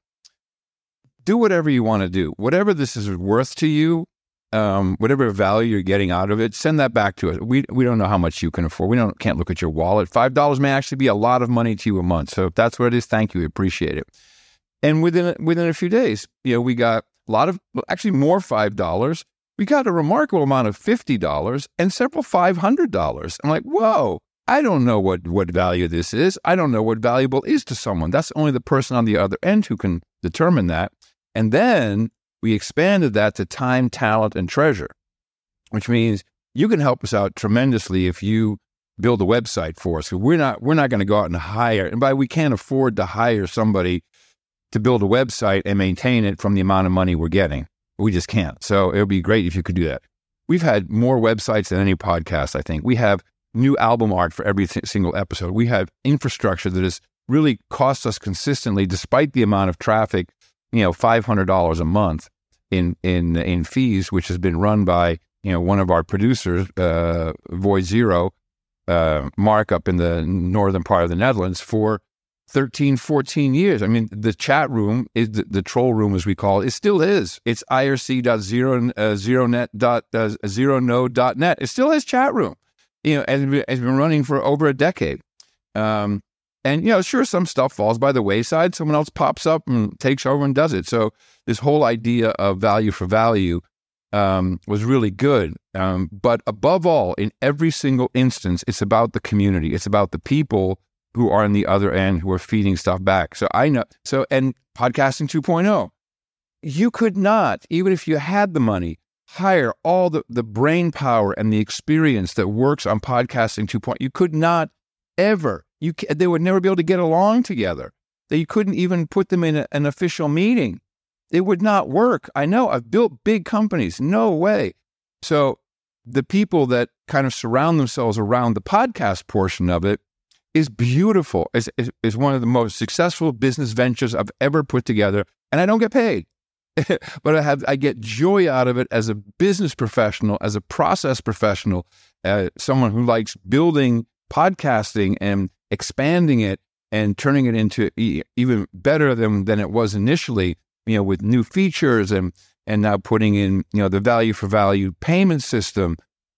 B: do whatever you want to do. Whatever this is worth to you, whatever value you're getting out of it, send that back to us. We don't know how much you can afford. Can't look at your wallet. $5 may actually be a lot of money to you a month. So if that's what it is, thank you. We appreciate it. And within a few days, we got more $5. We got a remarkable amount of $50 and several $500. I'm like, whoa, I don't know what value this is. I don't know what valuable is to someone. That's only the person on the other end who can determine that. And then we expanded that to time, talent, and treasure, which means you can help us out tremendously if you build a website for us. We're not going to go out and hire, and we can't afford to hire somebody to build a website and maintain it from the amount of money we're getting. We just can't. So it would be great if you could do that. We've had more websites than any podcast, I think. We have new album art for every single episode. We have infrastructure that has really cost us consistently, despite the amount of traffic, $500 a month in fees, which has been run by, one of our producers, Voice Zero, Mark, up in the northern part of the Netherlands for 13, 14 years. I mean, the chat room, is the troll room, as we call it, it still is. It's irc.zeronode.net. It still has chat room, and it's been running for over a decade. And, sure, some stuff falls by the wayside. Someone else pops up and takes over and does it. So this whole idea of value for value was really good. But above all, in every single instance, it's about the community. It's about the people who are on the other end, who are feeding stuff back. So I know. And podcasting 2.0, you could not, even if you had the money, hire all the brain power and the experience that works on podcasting 2.0. You could not ever. They would never be able to get along together. You couldn't even put them in an official meeting. It would not work. I know. I've built big companies. No way. So the people that kind of surround themselves around the podcast portion of it is beautiful. Is one of the most successful business ventures I've ever put together, and I don't get paid, but I get joy out of it as a business professional, as a process professional, someone who likes building podcasting and expanding it and turning it into even better than it was initially. With new features and now putting in the value for value payment system,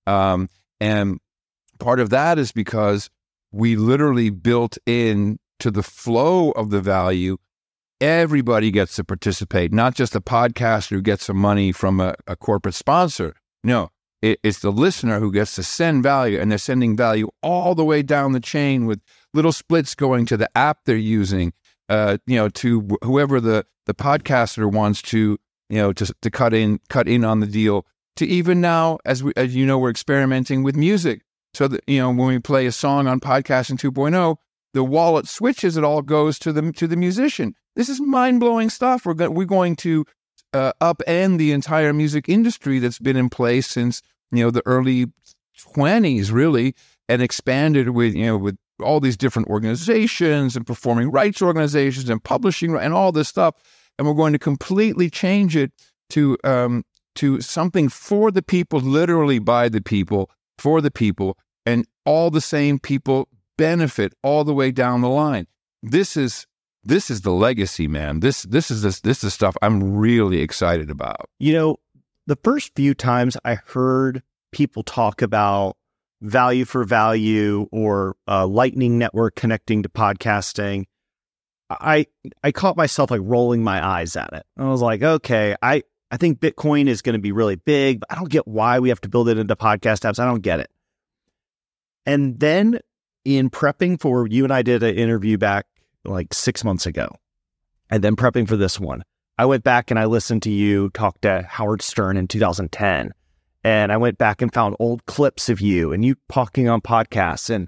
B: and part of that is because we literally built in to the flow of the value. Everybody gets to participate, not just the podcaster who gets some money from a corporate sponsor. No, it's the listener who gets to send value, and they're sending value all the way down the chain with little splits going to the app they're using, to whoever the podcaster wants to cut in on the deal, to even now, as we're experimenting with music. So that, when we play a song on Podcasting 2.0, the wallet switches, it all goes to the musician. This is mind-blowing stuff. We're going to upend the entire music industry that's been in place since, the early 20s, really, and expanded with all these different organizations and performing rights organizations and publishing and all this stuff. And we're going to completely change it to something for the people, literally by the people, for the people, and all the same people benefit all the way down the line. This is the legacy, man. This is stuff I'm really excited about.
A: The first few times I heard people talk about value for value or Lightning Network connecting to podcasting, I caught myself rolling my eyes at it. I was like, okay, I think Bitcoin is going to be really big, but I don't get why we have to build it into podcast apps. I don't get it. And then in prepping for, you and I did an interview back 6 months ago, and then prepping for this one, I went back and I listened to you talk to Howard Stern in 2010. And I went back and found old clips of you and you talking on podcasts. And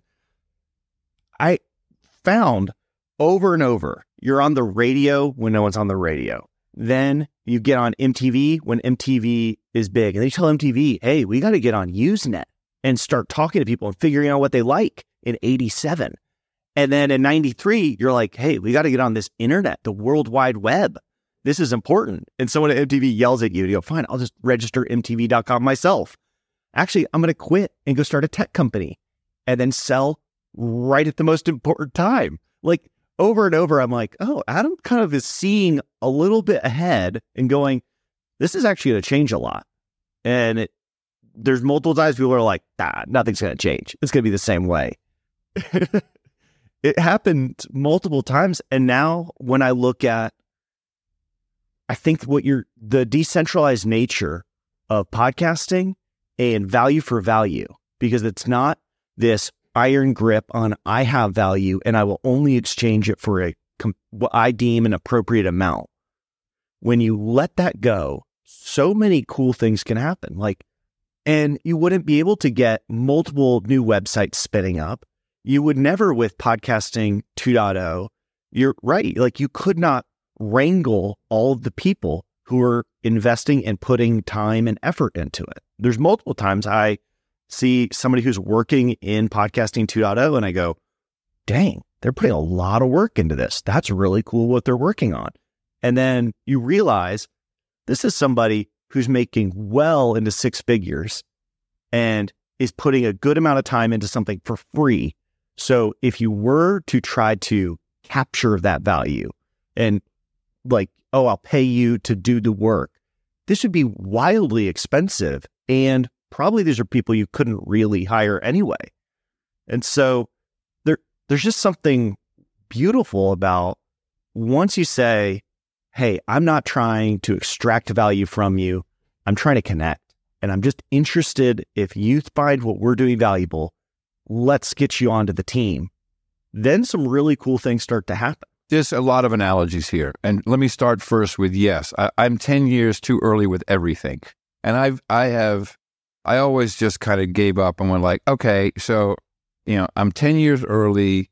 A: I found over and over, you're on the radio when no one's on the radio. Then you get on MTV when MTV is big. And then you tell MTV, hey, we got to get on Usenet and start talking to people and figuring out what they like in 87. And then in 93, you're like, hey, we got to get on this internet, the World Wide Web. This is important. And someone at MTV yells at you, and you go, fine, I'll just register MTV.com myself. Actually, I'm going to quit and go start a tech company and then sell right at the most important time. Over and over, I'm like, oh, Adam kind of is seeing a little bit ahead and going, this is actually going to change a lot. And there's multiple times people are like, nothing's going to change. It's going to be the same way. It happened multiple times. And now when I look at, I think the decentralized nature of podcasting and value for value, because it's not this iron grip on I have value and I will only exchange it for what I deem an appropriate amount. When you let that go, so many cool things can happen. And you wouldn't be able to get multiple new websites spinning up. You would never with podcasting 2.0. You're right. You could not wrangle all of the people who are investing and putting time and effort into it. There's multiple times I see somebody who's working in podcasting 2.0 and I go, dang, they're putting a lot of work into this. That's really cool what they're working on. And then you realize this is somebody who's making well into six figures and is putting a good amount of time into something for free. So if you were to try to capture that value and I'll pay you to do the work, this would be wildly expensive. And probably these are people you couldn't really hire anyway. And so there's just something beautiful about once you say, hey, I'm not trying to extract value from you. I'm trying to connect. And I'm just interested if you find what we're doing valuable, let's get you onto the team. Then some really cool things start to happen.
B: There's a lot of analogies here. And let me start first with, yes, I'm 10 years too early with everything. And I always just kind of gave up and went okay, so, I'm 10 years early.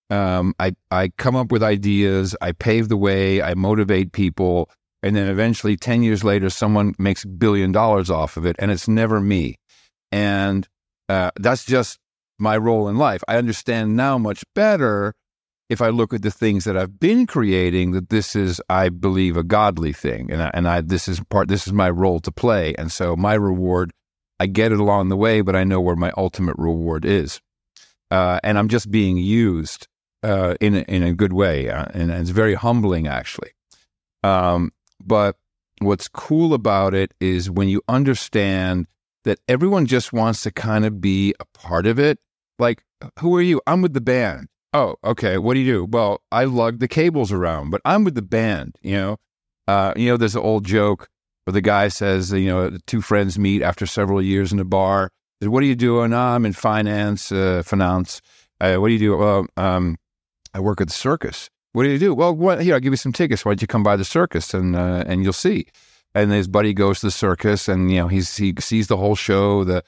B: I come up with ideas. I pave the way. I motivate people. And then eventually 10 years later, someone makes $1 billion off of it. And it's never me. And that's just my role in life. I understand now much better if I look at the things that I've been creating, that this is, I believe, a godly thing. This is my role to play. And so my reward, I get it along the way, but I know where my ultimate reward is. And I'm just being used in a good way. And it's very humbling, actually. But what's cool about it is when you understand that everyone just wants to kind of be a part of it. Who are you? I'm with the band. Oh, okay. What do you do? Well, I lug the cables around, but I'm with the band, there's an old joke where the guy says, two friends meet after several years in a bar. Says, what are you doing? I'm in finance. What do you do? Well, I work at the circus. What do you do? Well, here, I'll give you some tickets. Why don't you come by the circus and you'll see. And his buddy goes to the circus and, he sees the whole show, the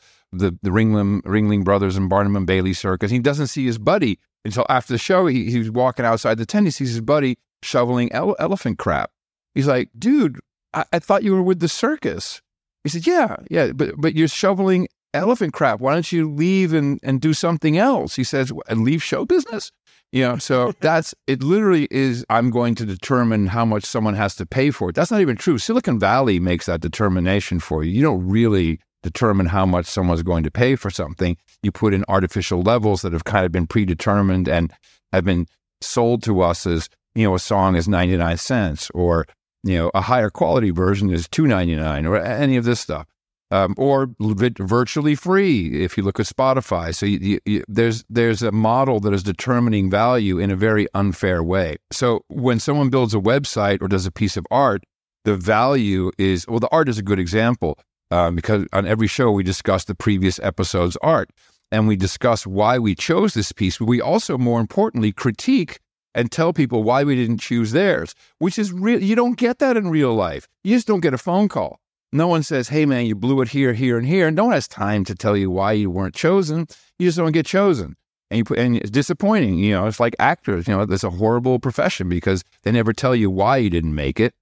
B: Ringling Brothers and Barnum and Bailey circus. He doesn't see his buddy until after the show. He's walking outside the tent. He sees his buddy shoveling elephant crap. He's like, dude, I thought you were with the circus. He said, yeah, but you're shoveling elephant crap. Why don't you leave and do something else? He says, leave show business? So it literally is, I'm going to determine how much someone has to pay for it. That's not even true. Silicon Valley makes that determination for you. You don't really determine how much someone's going to pay for something. You put in artificial levels that have kind of been predetermined and have been sold to us as, a song is 99 cents or, a higher quality version is $2.99 or any of this stuff. Or virtually free if you look at Spotify. So there's a model that is determining value in a very unfair way. So when someone builds a website or does a piece of art, the value is, the art is a good example because on every show we discuss the previous episode's art and we discuss why we chose this piece. But we also, more importantly, critique and tell people why we didn't choose theirs, which is real. You don't get that in real life. You just don't get a phone call. No one says, hey, man, you blew it here, here, and here. No one has time to tell you why you weren't chosen. You just don't get chosen. And it's disappointing. It's like actors. That's a horrible profession because they never tell you why you didn't make it.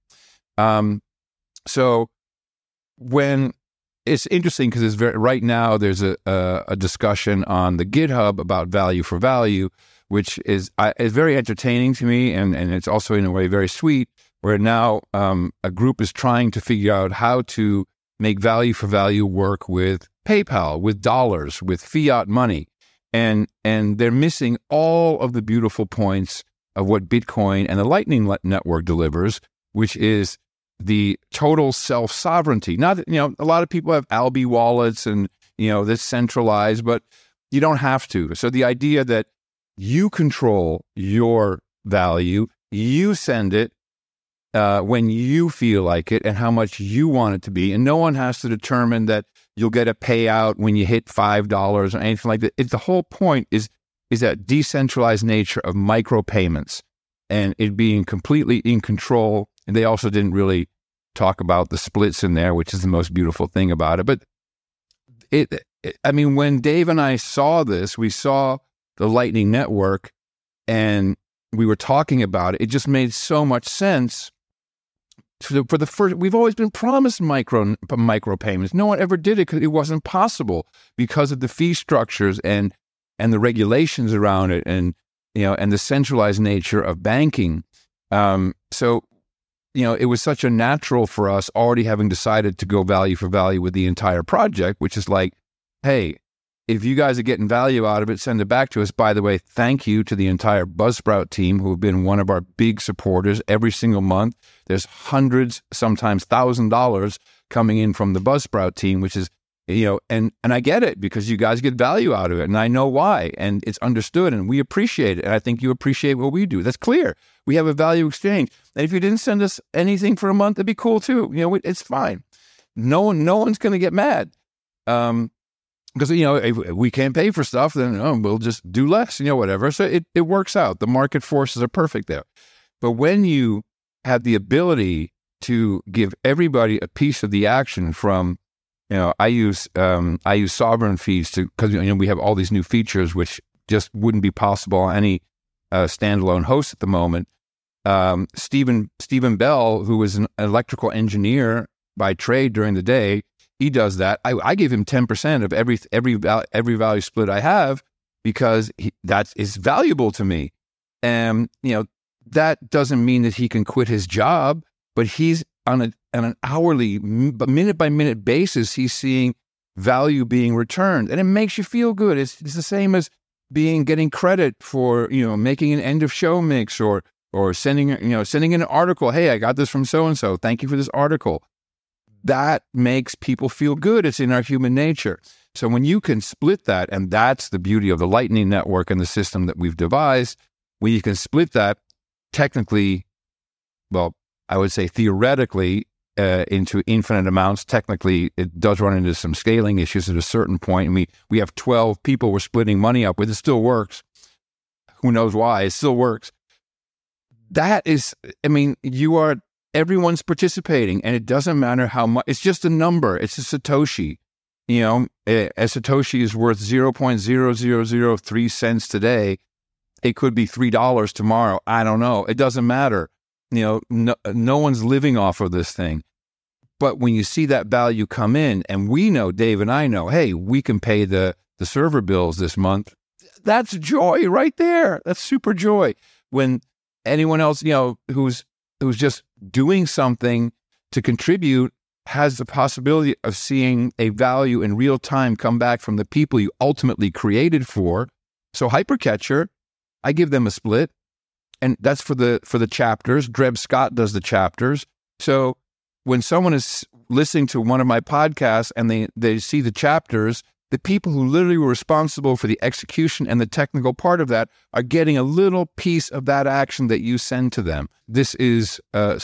B: So when it's interesting because right now there's a discussion on the GitHub about value for value, which is very entertaining to me. And it's also in a way very sweet. Where now a group is trying to figure out how to make value for value work with PayPal, with dollars, with fiat money. And they're missing all of the beautiful points of what Bitcoin and the Lightning Network delivers, which is the total self-sovereignty. Not that, a lot of people have Alby wallets and, that's centralized, but you don't have to. So the idea that you control your value, you send it, when you feel like it and how much you want it to be. And no one has to determine that you'll get a payout when you hit $5 or anything like that. The whole point is that decentralized nature of micropayments and it being completely in control. And they also didn't really talk about the splits in there, which is the most beautiful thing about it. But when Dave and I saw this, we saw the Lightning Network and we were talking about it. It just made so much sense. For the first, we've always been promised micropayments. No one ever did it because it wasn't possible because of the fee structures and the regulations around it, and the centralized nature of banking. So it was such a natural for us, already having decided to go value for value with the entire project, which is like, hey, if you guys are getting value out of it, send it back to us. By the way, thank you to the entire Buzzsprout team who have been one of our big supporters every single month. There's hundreds, sometimes $1,000 coming in from the Buzzsprout team, which is, and I get it because you guys get value out of it. And I know why. And it's understood and we appreciate it. And I think you appreciate what we do. That's clear. We have a value exchange. And if you didn't send us anything for a month, it'd be cool too. It's fine. No one's going to get mad. Because, if we can't pay for stuff, then we'll just do less, whatever. So it works out. The market forces are perfect there. But when you have the ability to give everybody a piece of the action from, I use sovereign fees because we have all these new features, which just wouldn't be possible on any standalone host at the moment. Stephen Bell, who was an electrical engineer by trade during the day, he does that. I give him 10% of every value split I have because that is valuable to me. And that doesn't mean that he can quit his job, but he's on an hourly, minute by minute basis. He's seeing value being returned, and it makes you feel good. It's the same as getting credit for making an end of show mix or sending in an article. Hey, I got this from so and so. Thank you for this article. That makes people feel good. It's in our human nature. So when you can split that, and that's the beauty of the Lightning Network and the system that we've devised, when you can split that technically, well, I would say theoretically, into infinite amounts. Technically, it does run into some scaling issues at a certain point. And we have 12 people we're splitting money up with. It still works. Who knows why? It still works. That is, everyone's participating, and it doesn't matter how much. It's just a number. It's a Satoshi. A Satoshi is worth 0.0003 cents today. It could be $3 tomorrow. I don't know. It doesn't matter. No one's living off of this thing. But when you see that value come in, and we know, Dave and I know, hey, we can pay the server bills this month. That's joy right there. That's super joy. When anyone else, who's just doing something to contribute has the possibility of seeing a value in real time come back from the people you ultimately created for. So Hypercatcher, I give them a split, and that's for the chapters. Drebs Scott does the chapters. So when someone is listening to one of my podcasts and they see the chapters, the people who literally were responsible for the execution and the technical part of that are getting a little piece of that action that you send to them. This is a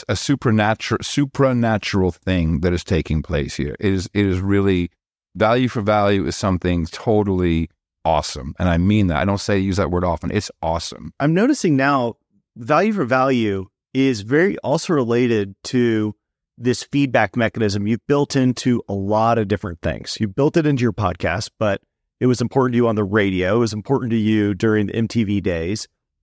B: supranatural thing that is taking place here. It is really, value for value is something totally awesome. And I mean that. I don't use that word often. It's awesome.
A: I'm noticing now value for value is very also related to this feedback mechanism you've built into a lot of different things. You built it into your podcast, but it was important to you on the radio. It was important to you during the MTV days,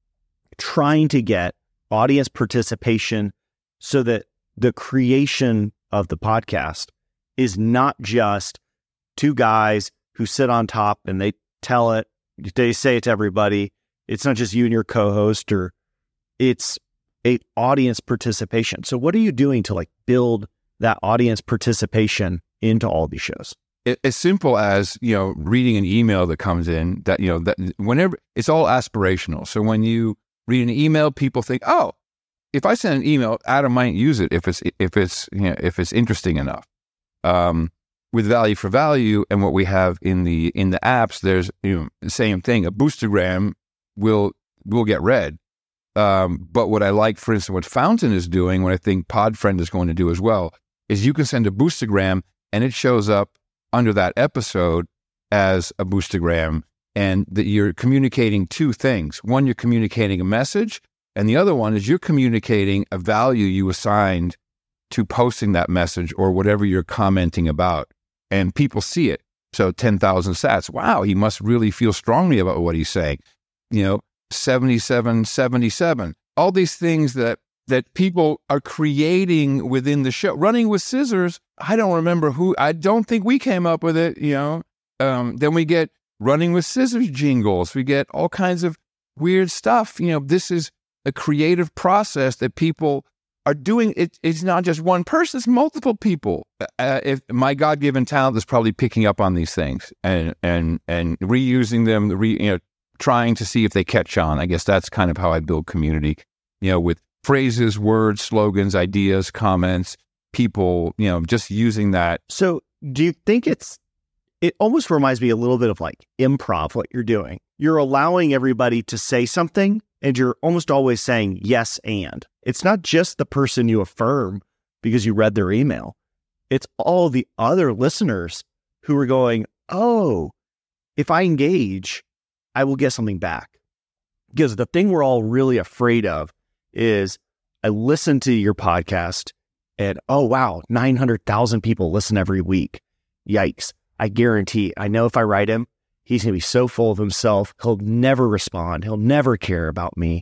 A: trying to get audience participation so that the creation of the podcast is not just two guys who sit on top and they say it to everybody. It's not just you and your co-host, or it's a audience participation. So what are you doing to build that audience participation into all these shows?
B: As simple as, reading an email that comes in that whenever it's all aspirational. So when you read an email, people think, oh, if I send an email, Adam might use it if it's interesting enough. With value for value and what we have in the apps, there's the same thing. A boostergram will get read. But what I like, for instance, what Fountain is doing, what I think Podfriend is going to do as well, is you can send a boostergram and it shows up under that episode as a boostagram, and that you're communicating two things. One, you're communicating a message, and the other one is you're communicating a value you assigned to posting that message or whatever you're commenting about. And people see it. So 10,000 sats. Wow, he must really feel strongly about what he's saying. 7777. All these things that people are creating within the show. Running with Scissors, I don't think we came up with it, Then we get Running with Scissors jingles. We get all kinds of weird stuff. This is a creative process that people are doing. It's not just one person, it's multiple people. If my God-given talent is probably picking up on these things and reusing them, trying to see if they catch on. I guess that's kind of how I build community, with phrases, words, slogans, ideas, comments, people, just using that.
A: So do you think it almost reminds me a little bit of like improv, what you're doing? You're allowing everybody to say something and you're almost always saying yes and. It's not just the person you affirm because you read their email. It's all the other listeners who are going, oh, if I engage, I will get something back. Because the thing we're all really afraid of is I listen to your podcast and, oh, wow, 900,000 people listen every week. Yikes. I guarantee, I know if I write him, he's going to be so full of himself. He'll never respond. He'll never care about me.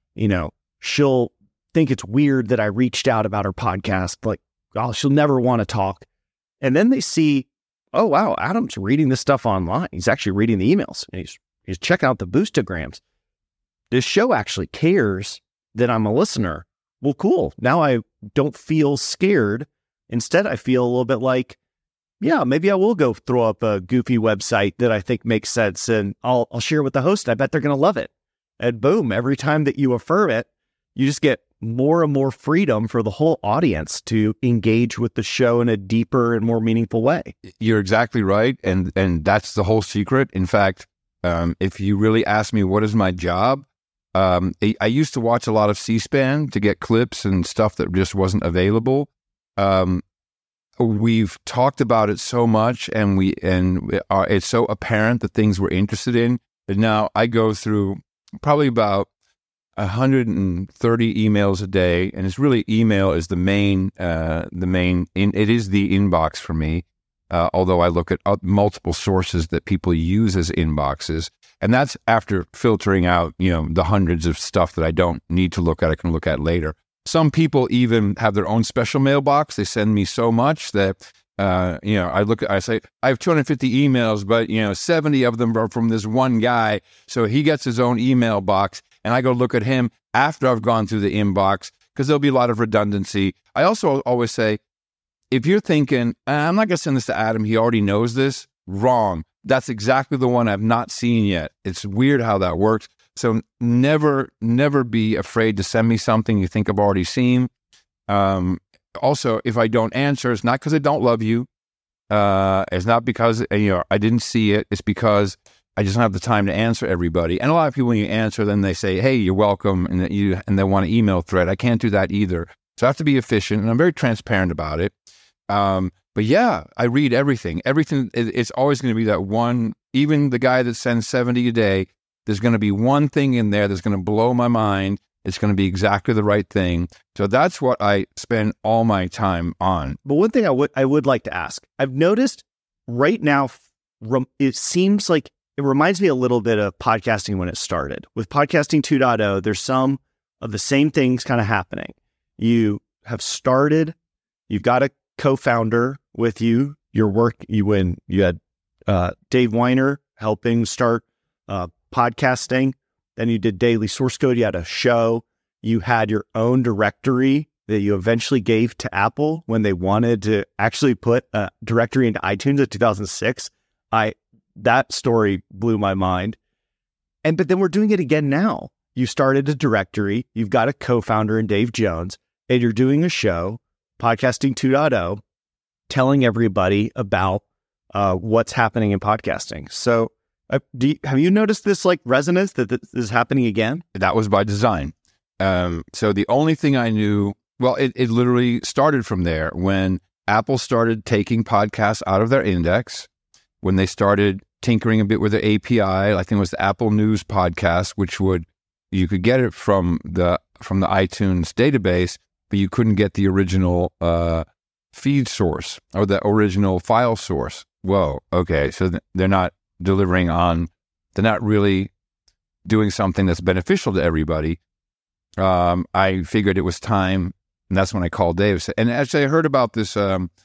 A: She'll think it's weird that I reached out about her podcast. Like, oh, she'll never want to talk. And then they see, oh, wow, Adam's reading this stuff online. He's actually reading the emails. And he's checking out the Boostagrams. This show actually cares that I'm a listener. Well, cool. Now I don't feel scared. Instead, I feel a little bit like, yeah, maybe I will go throw up a goofy website that I think makes sense and I'll share with the host. I bet they're going to love it. And boom, every time that you affirm it, you just get more and more freedom for the whole audience to engage with the show in a deeper and more meaningful way.
B: You're exactly right. And that's the whole secret. In fact, if you really ask me, what is my job? I used to watch a lot of C-SPAN to get clips and stuff that just wasn't available. We've talked about it so much, and it's so apparent the things we're interested in that now I go through probably about 130 emails a day, and it's really email is the main. It is the inbox for me. Although I look at multiple sources that people use as inboxes, and that's after filtering out, the hundreds of stuff that I don't need to look at. I can look at later. Some people even have their own special mailbox. They send me so much that, I say, I have 250 emails, but, 70 of them are from this one guy. So he gets his own email box, and I go look at him after I've gone through the inbox because there'll be a lot of redundancy. I also always say, if you're thinking, I'm not going to send this to Adam, he already knows this, wrong. That's exactly the one I've not seen yet. It's weird how that works. So never be afraid to send me something you think I've already seen. Also, if I don't answer, it's not because I don't love you. It's not because I didn't see it. It's because I just don't have the time to answer everybody. And a lot of people, when you answer, then they say, "Hey, you're welcome," and they want an email thread. I can't do that either. So I have to be efficient, and I'm very transparent about it. But yeah, I read everything. Everything. It's always going to be that one. Even the guy that sends 70 a day. There's going to be one thing in there that's going to blow my mind. It's going to be exactly the right thing. So that's what I spend all my time on.
A: But one thing I would like to ask, I've noticed right now, it seems like it reminds me a little bit of podcasting when it started. With Podcasting 2.0, there's some of the same things kind of happening. You have started, you've got a co-founder with you, you had Dave Weiner helping start podcasting. Then you did Daily Source Code. You had a show. You had your own directory that you eventually gave to Apple when they wanted to actually put a directory into iTunes in 2006. That story blew my mind. But then we're doing it again now. You started a directory. You've got a co-founder in Dave Jones, and you're doing a show, Podcasting 2.0, telling everybody about what's happening in podcasting. So have you noticed this resonance that this is happening again?
B: That was by design. So the only thing I knew, well, it literally started from there when Apple started taking podcasts out of their index, when they started tinkering a bit with their API. I think it was the Apple News podcast, which you could get it from the iTunes database, but you couldn't get the original feed source or the original file source. Whoa, okay, so they're not delivering on, they're not really doing something that's beneficial to everybody. I figured it was time, and that's when I called Dave. And actually, I heard about this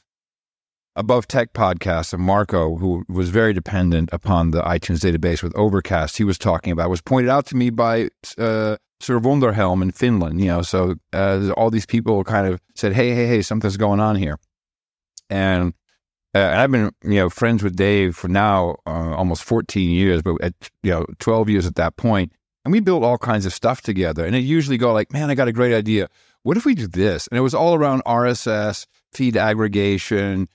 B: Above Tech podcast of Marco, who was very dependent upon the iTunes database with Overcast. He was talking about, was pointed out to me by Sir Wunderhelm in Finland. So all these people kind of said, hey, something's going on here. And I've been, friends with Dave for now almost 14 years, but at 12 years at that point. And we built all kinds of stuff together. And it usually go like, man, I got a great idea. What if we do this? And it was all around RSS, feed aggregation,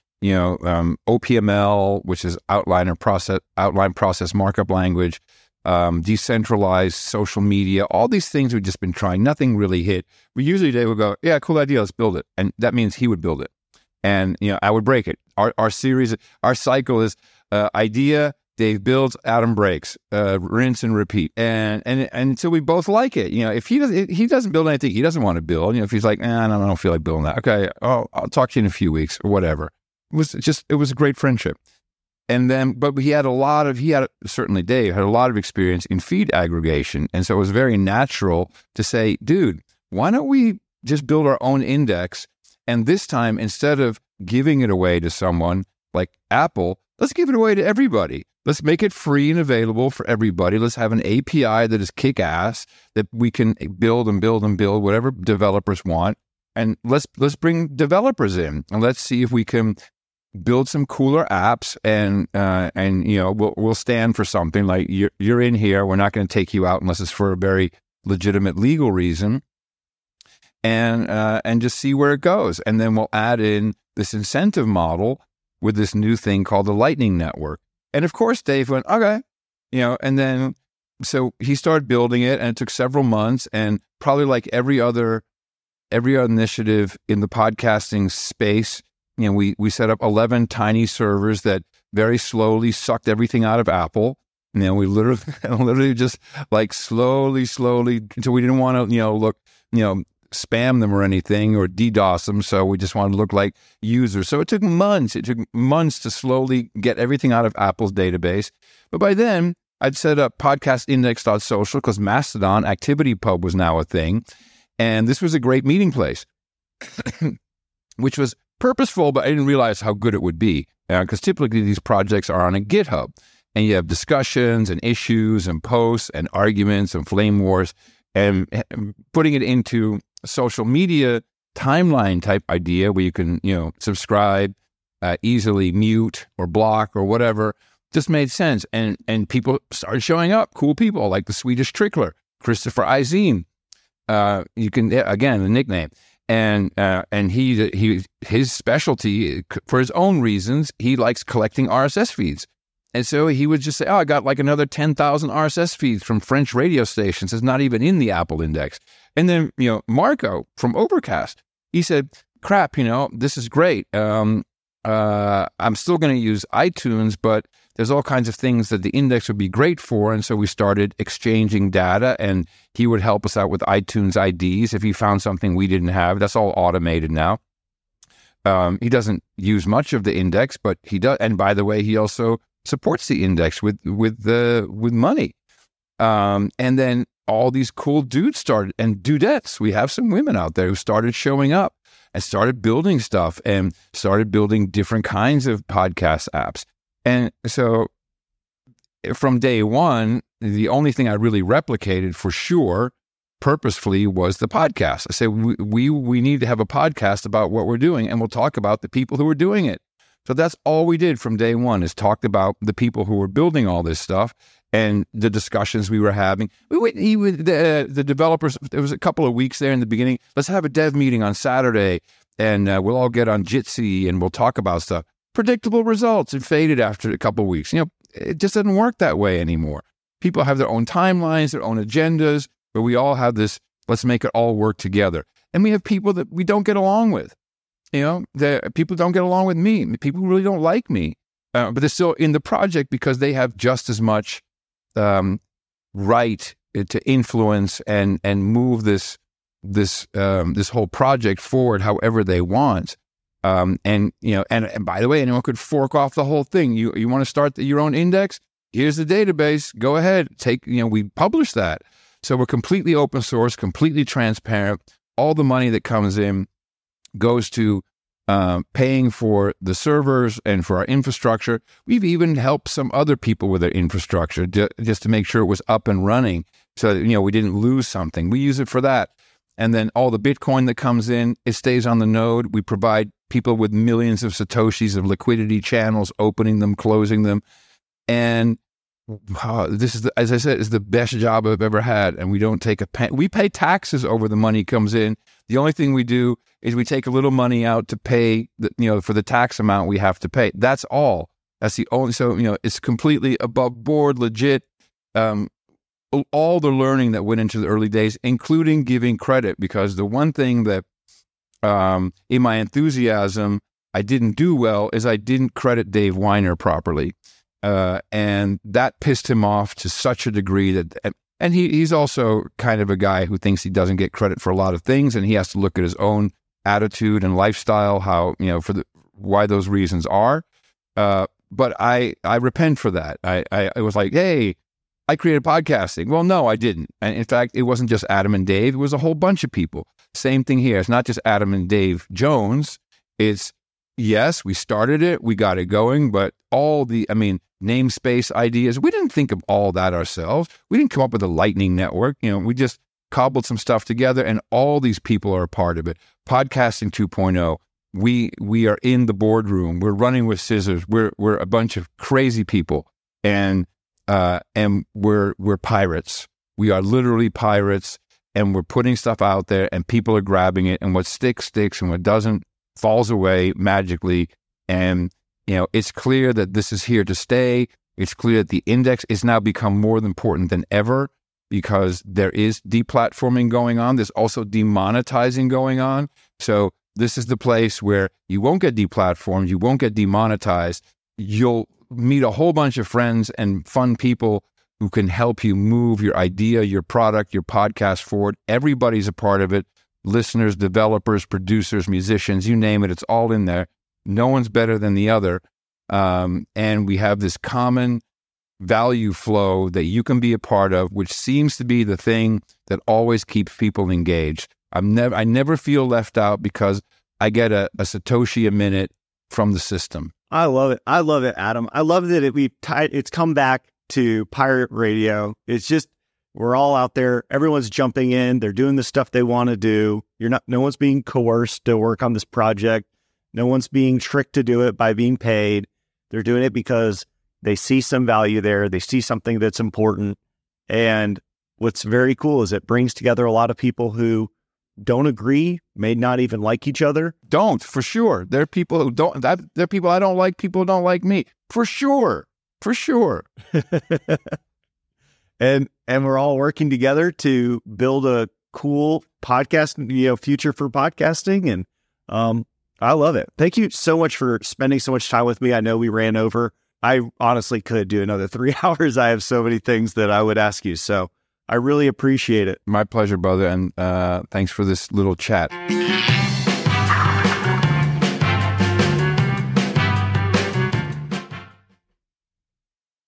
B: OPML, which is outline process markup language, decentralized social media, all these things we've just been trying. Nothing really hit. We usually, Dave would go, yeah, cool idea, let's build it. And that means he would build it. And, I would break it. Our series, our cycle is idea, Dave builds, Adam breaks, rinse and repeat. And so we both like it. If he doesn't build anything he doesn't want to build, if he's like, I don't feel like building that. Okay, I'll talk to you in a few weeks or whatever. It was a great friendship. And then, but certainly Dave had a lot of experience in feed aggregation. And so it was very natural to say, dude, why don't we just build our own index? And this time, instead of giving it away to someone like Apple, let's give it away to everybody. Let's make it free and available for everybody. Let's have an API that is kick-ass, that we can build and build and build whatever developers want. And let's bring developers in, and let's see if we can build some cooler apps, and we'll stand for something like you're in here. We're not going to take you out unless it's for a very legitimate legal reason, and just see where it goes. And then we'll add in this incentive model with this new thing called the Lightning Network. And of course, Dave went, okay, and then so he started building it, and it took several months, and probably like every other initiative in the podcasting space. We set up 11 tiny servers that very slowly sucked everything out of Apple. We literally just like slowly until we didn't want to, spam them or anything or DDoS them. So we just wanted to look like users. So it took months. It took months to slowly get everything out of Apple's database. But by then, I'd set up podcastindex.social because Mastodon ActivityPub was now a thing. And this was a great meeting place, which was purposeful, but I didn't realize how good it would be. Because typically these projects are on a GitHub, and you have discussions and issues and posts and arguments and flame wars, and putting it into a social media timeline type idea where you can, subscribe, easily mute or block or whatever, just made sense. And people started showing up, cool people like the Swedish Trickler, Christopher Eiseen. You can, again, the nickname. And his specialty, for his own reasons, he likes collecting RSS feeds. And so he would just say, I got like another 10,000 RSS feeds from French radio stations. It's not even in the Apple index. And then, Marco from Overcast, he said, crap, this is great. I'm still going to use iTunes, but there's all kinds of things that the index would be great for. And so we started exchanging data, and he would help us out with iTunes IDs if he found something we didn't have. That's all automated now. He doesn't use much of the index, but he does. And by the way, he also supports the index with money. And then all these cool dudes started, and dudettes. We have some women out there who started showing up and started building stuff and started building different kinds of podcast apps. And so from day one, the only thing I really replicated for sure, purposefully, was the podcast. I said, we need to have a podcast about what we're doing, and we'll talk about the people who are doing it. So that's all we did from day one, is talked about the people who were building all this stuff and the discussions we were having. The developers, there was a couple of weeks there in the beginning, let's have a dev meeting on Saturday, and we'll all get on Jitsi and we'll talk about stuff. Predictable results. It faded after a couple of weeks. It just doesn't work that way anymore. People have their own timelines, their own agendas, but we all have this, let's make it all work together. And we have people that we don't get along with. people don't get along with me. People really don't like me, but they're still in the project because they have just as much right to influence and move this whole project forward however they want. And by the way, anyone could fork off the whole thing. You want to start your own index? Here's the database. Go ahead. We publish that. So we're completely open source, completely transparent. All the money that comes in goes to paying for the servers and for our infrastructure. We've even helped some other people with their infrastructure just to make sure it was up and running so that, we didn't lose something. We use it for that. And then all the Bitcoin that comes in, it stays on the node. We provide people with millions of Satoshis of liquidity channels, opening them, closing them. And this is, as I said, is the best job I've ever had. And we don't take a penny. We pay taxes over the money comes in. The only thing we do is we take a little money out to pay for the tax amount we have to pay. That's all. That's the only. So it's completely above board, legit. All the learning that went into the early days, including giving credit, because the one thing that in my enthusiasm I didn't do well is I didn't credit Dave Winer properly. And that pissed him off to such a degree that, and he's also kind of a guy who thinks he doesn't get credit for a lot of things, and he has to look at his own attitude and lifestyle, how, why those reasons are. But I repent for that. I was like, hey, I created podcasting. Well, no, I didn't. And in fact, it wasn't just Adam and Dave. It was a whole bunch of people. Same thing here. It's not just Adam and Dave Jones. It's, yes, we started it, we got it going, but all the, namespace ideas, we didn't think of all that ourselves. We didn't come up with a Lightning Network. We just cobbled some stuff together, and all these people are a part of it. Podcasting 2.0. We are in the boardroom. We're running with scissors. We're a bunch of crazy people, and we're pirates. We are literally pirates, and we're putting stuff out there, and people are grabbing it, and what sticks, and what doesn't falls away magically. And it's clear that this is here to stay. It's clear that the index is now become more important than ever because there is deplatforming going on. There's also demonetizing going on. So this is the place where you won't get deplatformed. You won't get demonetized. You'll meet a whole bunch of friends and fun people who can help you move your idea, your product, your podcast forward. Everybody's a part of it. Listeners, developers, producers, musicians, you name it, it's all in there. No one's better than the other. And we have this common value flow that you can be a part of, which seems to be the thing that always keeps people engaged. I never feel left out because I get a Satoshi a minute from the system.
A: I love it. I love it, Adam. I love that it's come back to pirate radio. It's just, we're all out there. Everyone's jumping in. They're doing the stuff they want to do. No one's being coerced to work on this project. No one's being tricked to do it by being paid. They're doing it because they see some value there. They see something that's important. And what's very cool is it brings together a lot of people who don't agree, may not even like each other.
B: Don't, for sure. There are people who don't. There are people I don't like. People who don't like me. For sure. For sure.
A: And we're all working together to build a cool podcast, future for podcasting. And I love it. Thank you so much for spending so much time with me. I know we ran over. I honestly could do another 3 hours. I have so many things that I would ask you. So I really appreciate it.
B: My pleasure, brother. And thanks for this little chat.